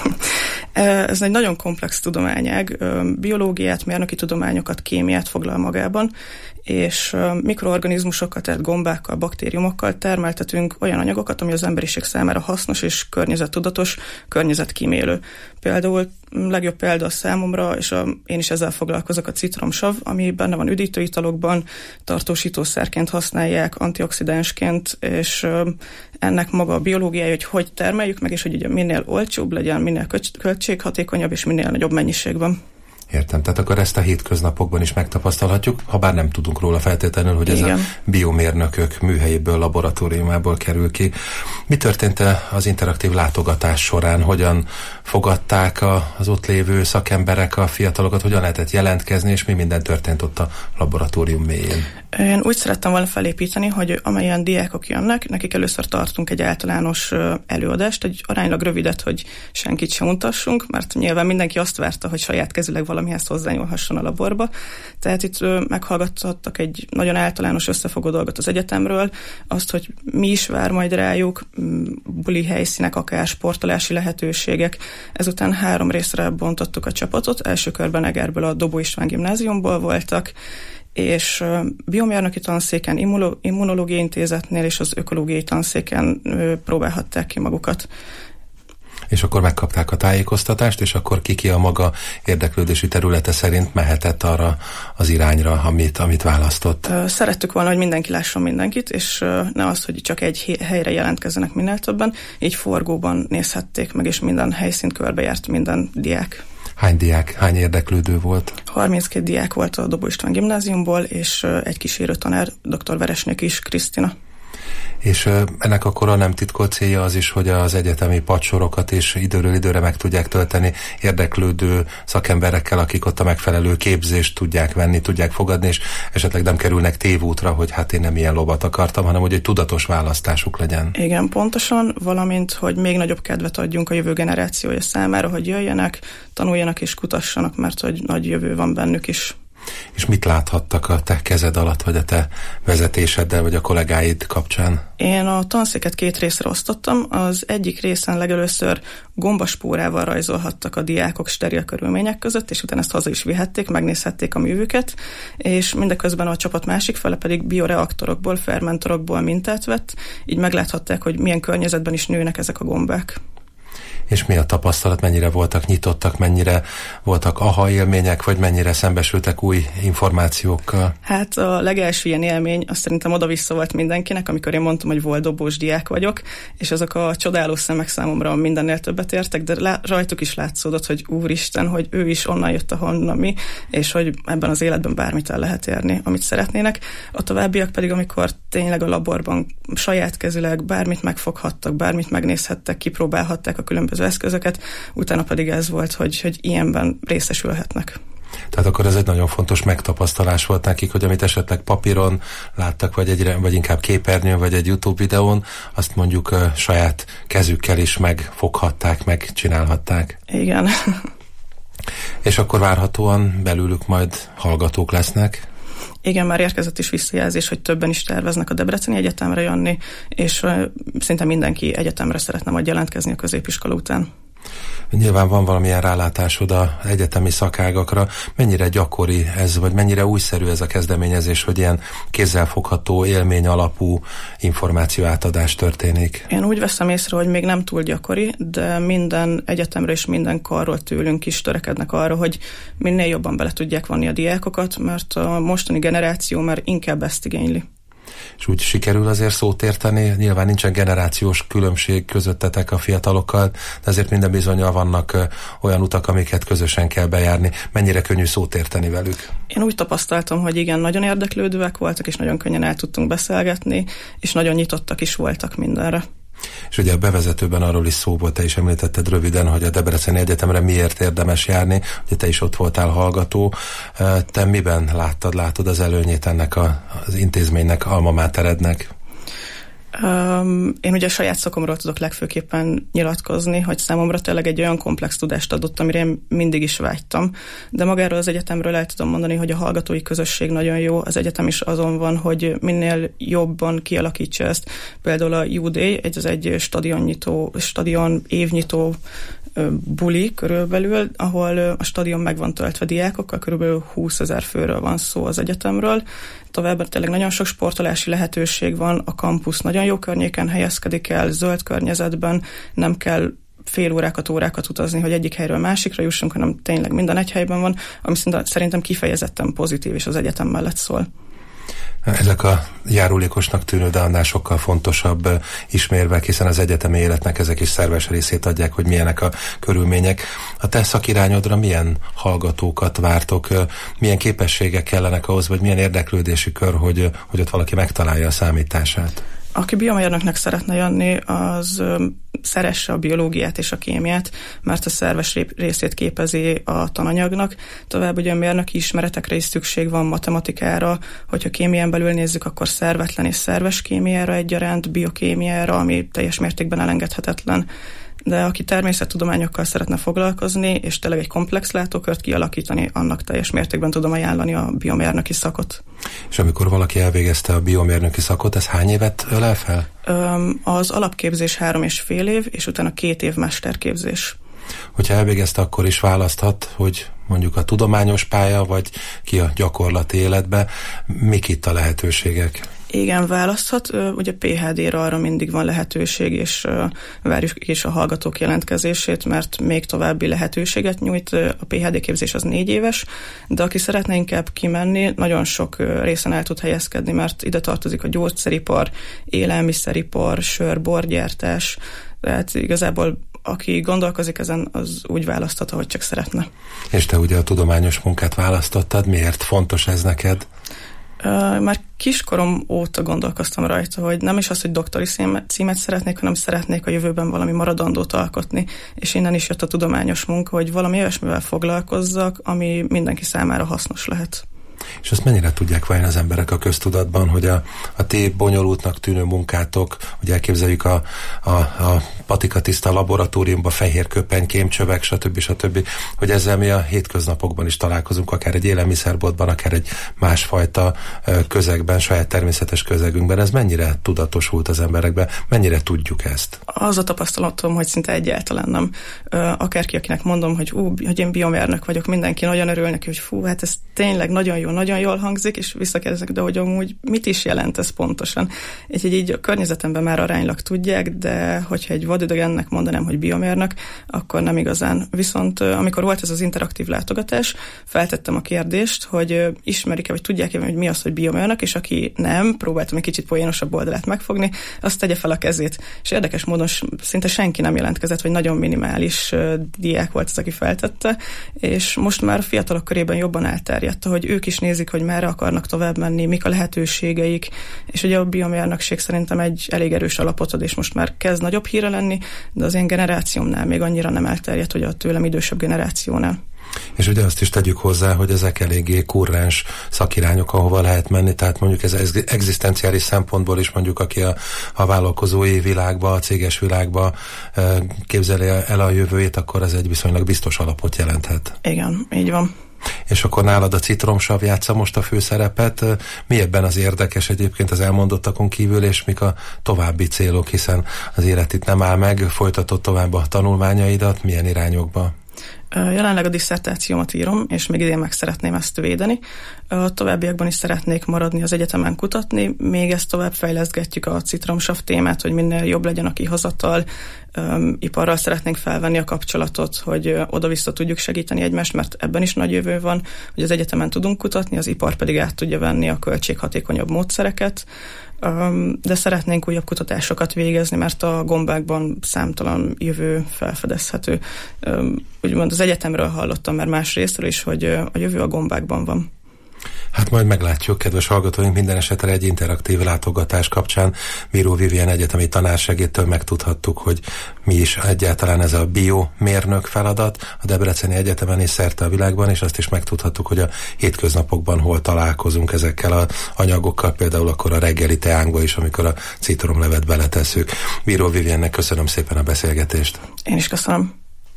Ez egy nagyon komplex tudományág, biológiát, mérnöki tudományokat, kémiát foglal magában, és mikroorganizmusokkal, tehát gombákkal, baktériumokkal termeltetünk olyan anyagokat, ami az emberiség számára hasznos és környezettudatos, környezetkímélő. Például legjobb példa a számomra, és a, én is ezzel foglalkozok, a citromsav, ami benne van üdítőitalokban, tartósítószerként használják, antioxidánsként, és ennek maga a biológiája, hogy hogy termeljük meg, és hogy ugye minél olcsóbb legyen, minél költséghatékonyabb, és minél nagyobb mennyiségben. Értem, tehát akkor ezt a hétköznapokban is megtapasztalhatjuk, ha bár nem tudunk róla feltétlenül, hogy ez Igen. a biomérnökök műhelyéből, laboratóriumából kerül ki. Mi történt az interaktív látogatás során? Hogyan fogadták az ott lévő szakemberek a fiatalokat? Hogyan lehetett jelentkezni, és mi minden történt ott a laboratórium mélyén? Én úgy szerettem volna felépíteni, hogy amelyen diákok jönnek, nekik először tartunk egy általános előadást, egy aránylag rövidet, hogy senkit sem untassunk, mert nyilván mindenki azt várta, hogy saját kezüleg valamihez hozzányúlhasson a laborba. Tehát itt meghallgathattak egy nagyon általános összefogó dolgot az egyetemről, azt, hogy mi is vár majd rájuk, buli helyszínek, akár sportolási lehetőségek. Ezután három részre bontottuk a csapatot. Első körben Egerből a Dobó István gimnáziumból voltak, és biomérnöki tanszéken, immunológiai intézetnél és az ökológiai tanszéken próbálhatták ki magukat. És akkor megkapták a tájékoztatást, és akkor ki-ki a maga érdeklődési területe szerint mehetett arra az irányra, amit, amit választott. Szerettük volna, hogy mindenki lásson mindenkit, és ne az, hogy csak egy helyre jelentkezzenek minél többen, így forgóban nézhették meg, és minden helyszínt körbejárt minden diák. Hány diák, hány érdeklődő volt? harminckét diák volt a Dobó István gimnáziumból, és egy kísérő tanár, dr. Veresnyik is, Krisztina. És ennek akkor a nem titkolt célja az is, hogy az egyetemi padsorokat is időről időre meg tudják tölteni érdeklődő szakemberekkel, akik ott a megfelelő képzést tudják venni, tudják fogadni, és esetleg nem kerülnek tévútra, hogy hát én nem ilyen lovat akartam, hanem hogy egy tudatos választásuk legyen. Igen, pontosan, valamint, hogy még nagyobb kedvet adjunk a jövő generációja számára, hogy jöjjenek, tanuljanak és kutassanak, mert hogy nagy jövő van bennük is. És mit láthattak a te kezed alatt, vagy a te vezetéseddel, vagy a kollégáid kapcsán? Én a tanszéket két részre osztottam. Az egyik részen legelőször gombaspórával rajzolhattak a diákok steril körülmények között, és utána ezt haza is vihették, megnézhették a művüket, és mindeközben a csapat másik fele pedig bioreaktorokból, fermentorokból mintát vett, így megláthatták, hogy milyen környezetben is nőnek ezek a gombák. És mi a tapasztalat, mennyire voltak nyitottak, mennyire voltak aha élmények, vagy mennyire szembesültek új információkkal? Hát a legelső ilyen élmény, azt szerintem oda-vissza volt mindenkinek, amikor én mondtam, hogy volt dobós diák vagyok, és azok a csodáló szemek számomra mindennél többet értek, de lá- rajtuk is látszódott, hogy úristen, hogy ő is onnan jött, ahonnan mi, és hogy ebben az életben bármit el lehet érni, amit szeretnének. A továbbiak pedig, amikor tényleg a laborban saját kezileg bármit megfoghattak, bármit megnézhettek, kipróbálhatták a különböző eszközöket, utána pedig ez volt, hogy, hogy ilyenben részesülhetnek. Tehát akkor ez egy nagyon fontos megtapasztalás volt nekik, hogy amit esetleg papíron láttak, vagy, egyre, vagy inkább képernyőn, vagy egy YouTube videón, azt mondjuk uh, saját kezükkel is megfoghatták, megcsinálhatták. Igen. És akkor várhatóan belőlük majd hallgatók lesznek? Igen, már érkezett is visszajelzés, hogy többen is terveznek a Debreceni Egyetemre jönni, és uh, szinte mindenki egyetemre szeretne majd jelentkezni a középiskola után. Nyilván van valamilyen rálátásod az egyetemi szakágakra. Mennyire gyakori ez, vagy mennyire újszerű ez a kezdeményezés, hogy ilyen kézzelfogható, élmény alapú információátadás történik? Én úgy veszem észre, hogy még nem túl gyakori, de minden egyetemre és minden karról tőlünk is törekednek arra, hogy minél jobban bele tudják vonni a diákokat, mert a mostani generáció már inkább ezt igényli. És úgy sikerül azért szót érteni, nyilván nincsen generációs különbség közöttetek a fiatalokkal, de azért minden bizonnyal vannak ö, olyan utak, amiket közösen kell bejárni. Mennyire könnyű szót érteni velük? Én úgy tapasztaltam, hogy igen, nagyon érdeklődőek voltak, és nagyon könnyen el tudtunk beszélgetni, és nagyon nyitottak is voltak mindenre. És ugye a bevezetőben arról is szó volt, te is említetted röviden, hogy a Debreceni Egyetemre miért érdemes járni, ugye te is ott voltál hallgató. Te miben láttad, látod az előnyét ennek a, az intézménynek, alma máterednek? Um, én ugye a saját szakomról tudok legfőképpen nyilatkozni, hogy számomra tényleg egy olyan komplex tudást adott, amire én mindig is vágytam. De magáról az egyetemről el tudom mondani, hogy a hallgatói közösség nagyon jó, az egyetem is azon van, hogy minél jobban kialakítsa ezt. Például a U Day, ez egy stadionnyitó, stadion évnyitó buli körülbelül, ahol a stadion meg van töltve diákokkal, körülbelül húszezer főről van szó az egyetemről. Továbbá tényleg nagyon sok sportolási lehetőség van, a kampusz nagyon jó környéken helyezkedik el, zöld környezetben, nem kell fél órákat, órákat utazni, hogy egyik helyről másikra jussunk, hanem tényleg minden egy helyben van, ami szerintem kifejezetten pozitív, és az egyetem mellett szól. Ezek a járulékosnak tűnő, de annál sokkal fontosabb ismérvek, hiszen az egyetemi életnek ezek is szerves részét adják, hogy milyenek a körülmények. A te szakirányodra milyen hallgatókat vártok, milyen képességek kellenek ahhoz, vagy milyen érdeklődési kör, hogy, hogy ott valaki megtalálja a számítását? Aki biomérnöknek szeretne jönni, az szeresse a biológiát és a kémiát, mert a szerves részét képezi a tananyagnak. Tovább ugye a mérnöki ismeretekre is szükség van, matematikára, hogyha kémián belül nézzük, akkor szervetlen és szerves kémiára egyaránt, biokémiára, ami teljes mértékben elengedhetetlen. De aki természettudományokkal szeretne foglalkozni, és tényleg egy komplex látókört kialakítani, annak teljes mértékben tudom ajánlani a biomérnöki szakot. És amikor valaki elvégezte a biomérnöki szakot, ez hány évet ölel fel? Az alapképzés három és fél év, és utána két év mesterképzés. Hogyha elvégezte, akkor is választhat, hogy mondjuk a tudományos pálya, vagy ki a gyakorlati életbe. Mik itt a lehetőségek? Igen, választhat. Ugye pé há dé-re arra mindig van lehetőség, és várjuk is a hallgatók jelentkezését, mert még további lehetőséget nyújt. A pé há dé képzés az négy éves, de aki szeretne inkább kimenni, nagyon sok részen el tud helyezkedni, mert ide tartozik a gyógyszeripar, élelmiszeripar, sör, borgyártás, tehát igazából aki gondolkozik ezen, az úgy választhat, ahogy csak szeretne. És te ugye a tudományos munkát választottad, miért fontos ez neked? Uh, már kiskorom óta gondolkoztam rajta, hogy nem is az, hogy doktori címet szeretnék, hanem szeretnék a jövőben valami maradandót alkotni, és innen is jött a tudományos munka, hogy valami olyasmivel foglalkozzak, ami mindenki számára hasznos lehet. És azt mennyire tudják vajon az emberek a köztudatban, hogy a, a ti bonyolultnak tűnő munkátok, hogy elképzeljük a, a, a patikatiszta laboratóriumban, fehér köpeny, kémcsövek, stb. stb., hogy ezzel mi a hétköznapokban is találkozunk, akár egy élelmiszerboltban, akár egy másfajta közegben, saját természetes közegünkben. Ez mennyire tudatosult az emberekben? Mennyire tudjuk ezt? Az a tapasztalatom, hogy szinte egyáltalán nem. Akárki, akinek mondom, hogy, ú, hogy én biomérnök vagyok, mindenki nagyon örül neki, hogy fú, hát ez tényleg nagyon jó, nagyon jól hangzik, és visszakérdezek, de hogy amúgy mit is jelent ez pontosan. Úgyhogy így a környezetemben már aránylag tudják, de hogyha egy vadidegennek mondanám, hogy biomérnök, akkor nem igazán. Viszont amikor volt ez az interaktív látogatás, feltettem a kérdést, hogy ismerik-e, vagy tudják-e, hogy mi az, hogy biomérnök, és aki nem, próbáltam egy kicsit poénosabb oldalát megfogni, azt tegye fel a kezét. És érdekes módon szinte senki nem jelentkezett, vagy nagyon minimális diák volt az, aki feltette, és most már fiatalok körében jobban elterjedt, hogy ők is nézik, hogy merre akarnak tovább menni, mik a lehetőségeik, és ugye a biomérnökség szerintem egy elég erős alapot ad, és most már kezd nagyobb híre lenni, de az én generációmnál még annyira nem elterjedt, hogy a tőlem idősebb generációnál. És ugye azt is tegyük hozzá, hogy ezek eléggé kurrens szakirányok, ahova lehet menni, tehát mondjuk ez egzisztenciális szempontból is mondjuk, aki a, a vállalkozói világba, a céges világba e, képzeli el a jövőjét, akkor ez egy viszonylag biztos alapot jelenthet. Igen, így van. És akkor nálad a citromsav játsza most a főszerepet. Mi ebben az érdekes egyébként az elmondottakon kívül, és mik a további célok, hiszen az élet itt nem áll meg, folytatod tovább a tanulmányaidat, milyen irányokba? Jelenleg a disszertációmat írom, és még idén meg szeretném ezt védeni. A továbbiakban is szeretnék maradni az egyetemen kutatni, még ezt tovább fejlesztgetjük a citromsav témát, hogy minél jobb legyen a kihozatal. Um, iparral szeretnénk felvenni a kapcsolatot, hogy uh, oda-vissza tudjuk segíteni egymást, mert ebben is nagy jövő van, hogy az egyetemen tudunk kutatni, az ipar pedig át tudja venni a költséghatékonyabb módszereket, um, de szeretnénk újabb kutatásokat végezni, mert a gombákban számtalan jövő felfedezhető. Um, úgymond az egyetemről hallottam már más részről is, hogy uh, a jövő a gombákban van. Hát majd meglátjuk, kedves hallgatóink, minden esetre egy interaktív látogatás kapcsán Bíró Vivien egyetemi tanársegédtől megtudhattuk, hogy mi is egyáltalán ez a biomérnök feladat a Debreceni Egyetemen és szerte a világban, és azt is megtudhattuk, hogy a hétköznapokban hol találkozunk ezekkel az anyagokkal, például akkor a reggeli teánkba is, amikor a citromlevet beletesszük. Bíró Viviennek köszönöm szépen a beszélgetést. Én is köszönöm.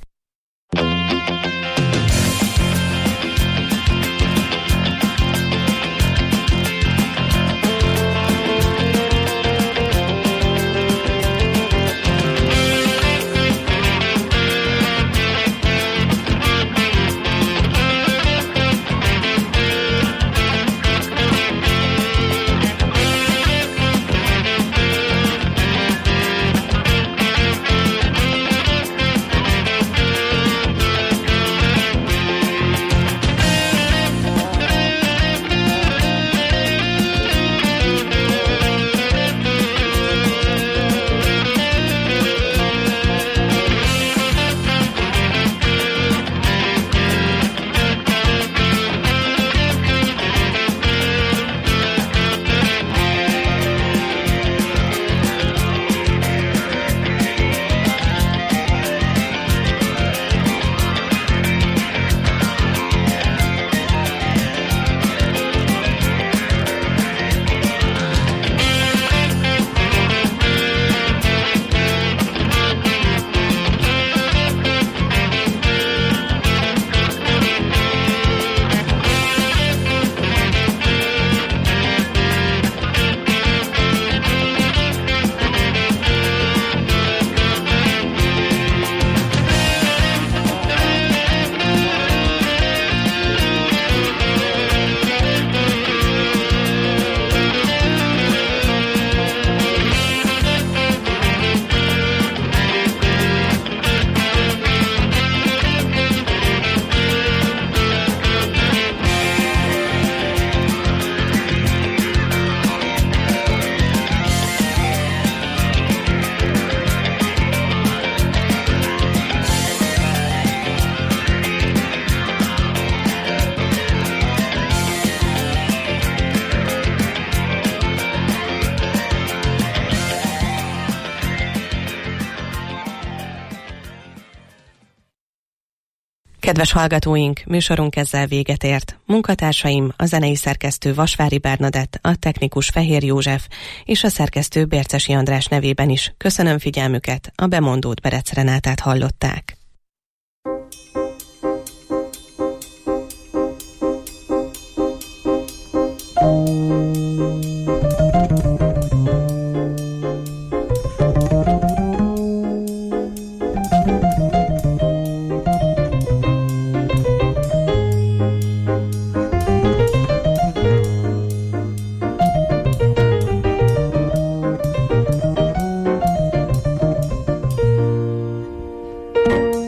Kedves hallgatóink, műsorunk ezzel véget ért. Munkatársaim, a zenei szerkesztő Vasvári Bernadett, a technikus Fehér József és a szerkesztő Bércesi András nevében is köszönöm figyelmüket, a bemondót Berec Renátát hallották. Thank you.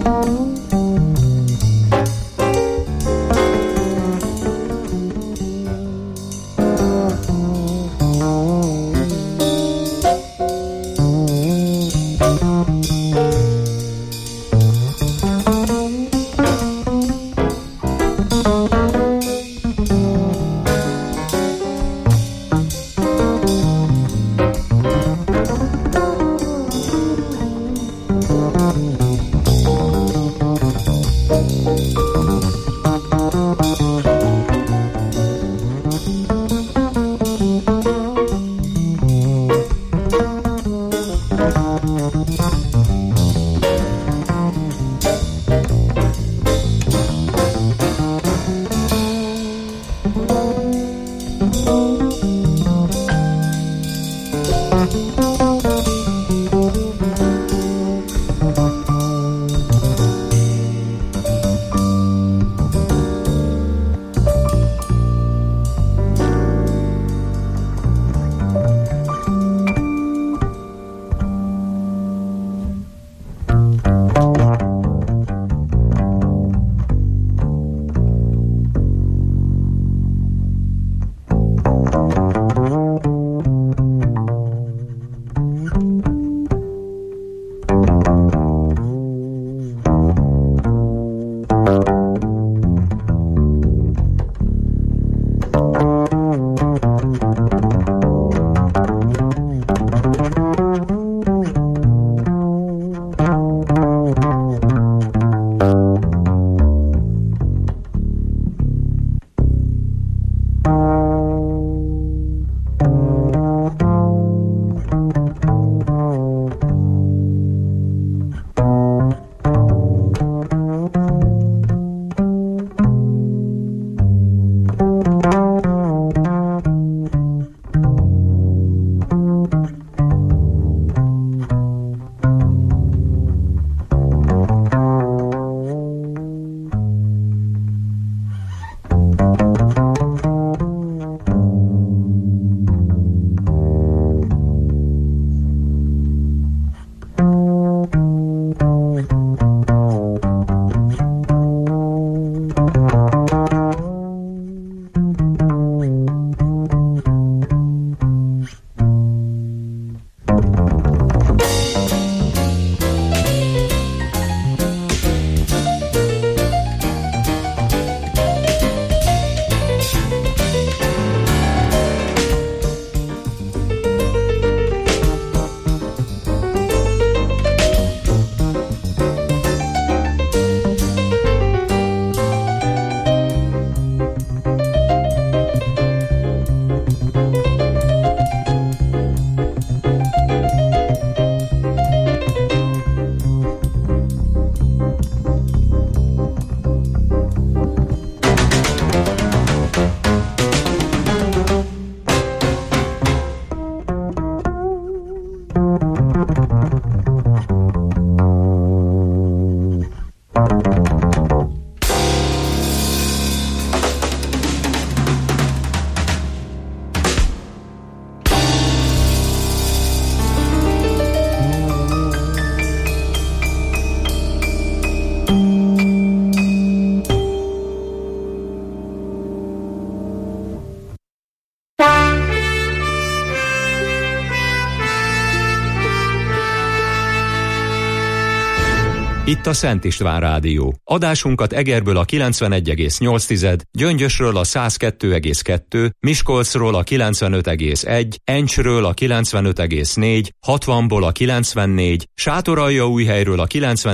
Itt a Szent István Rádió. Adásunkat Egerből a kilencvenegy egész nyolc, Gyöngyösről a száz kettő egész kettő, Miskolcról a kilencvenöt egész egy, Encsről a kilencvenöt egész négy, hatvanból a kilencvennégy, Sátoraljaújhelyről a kilencven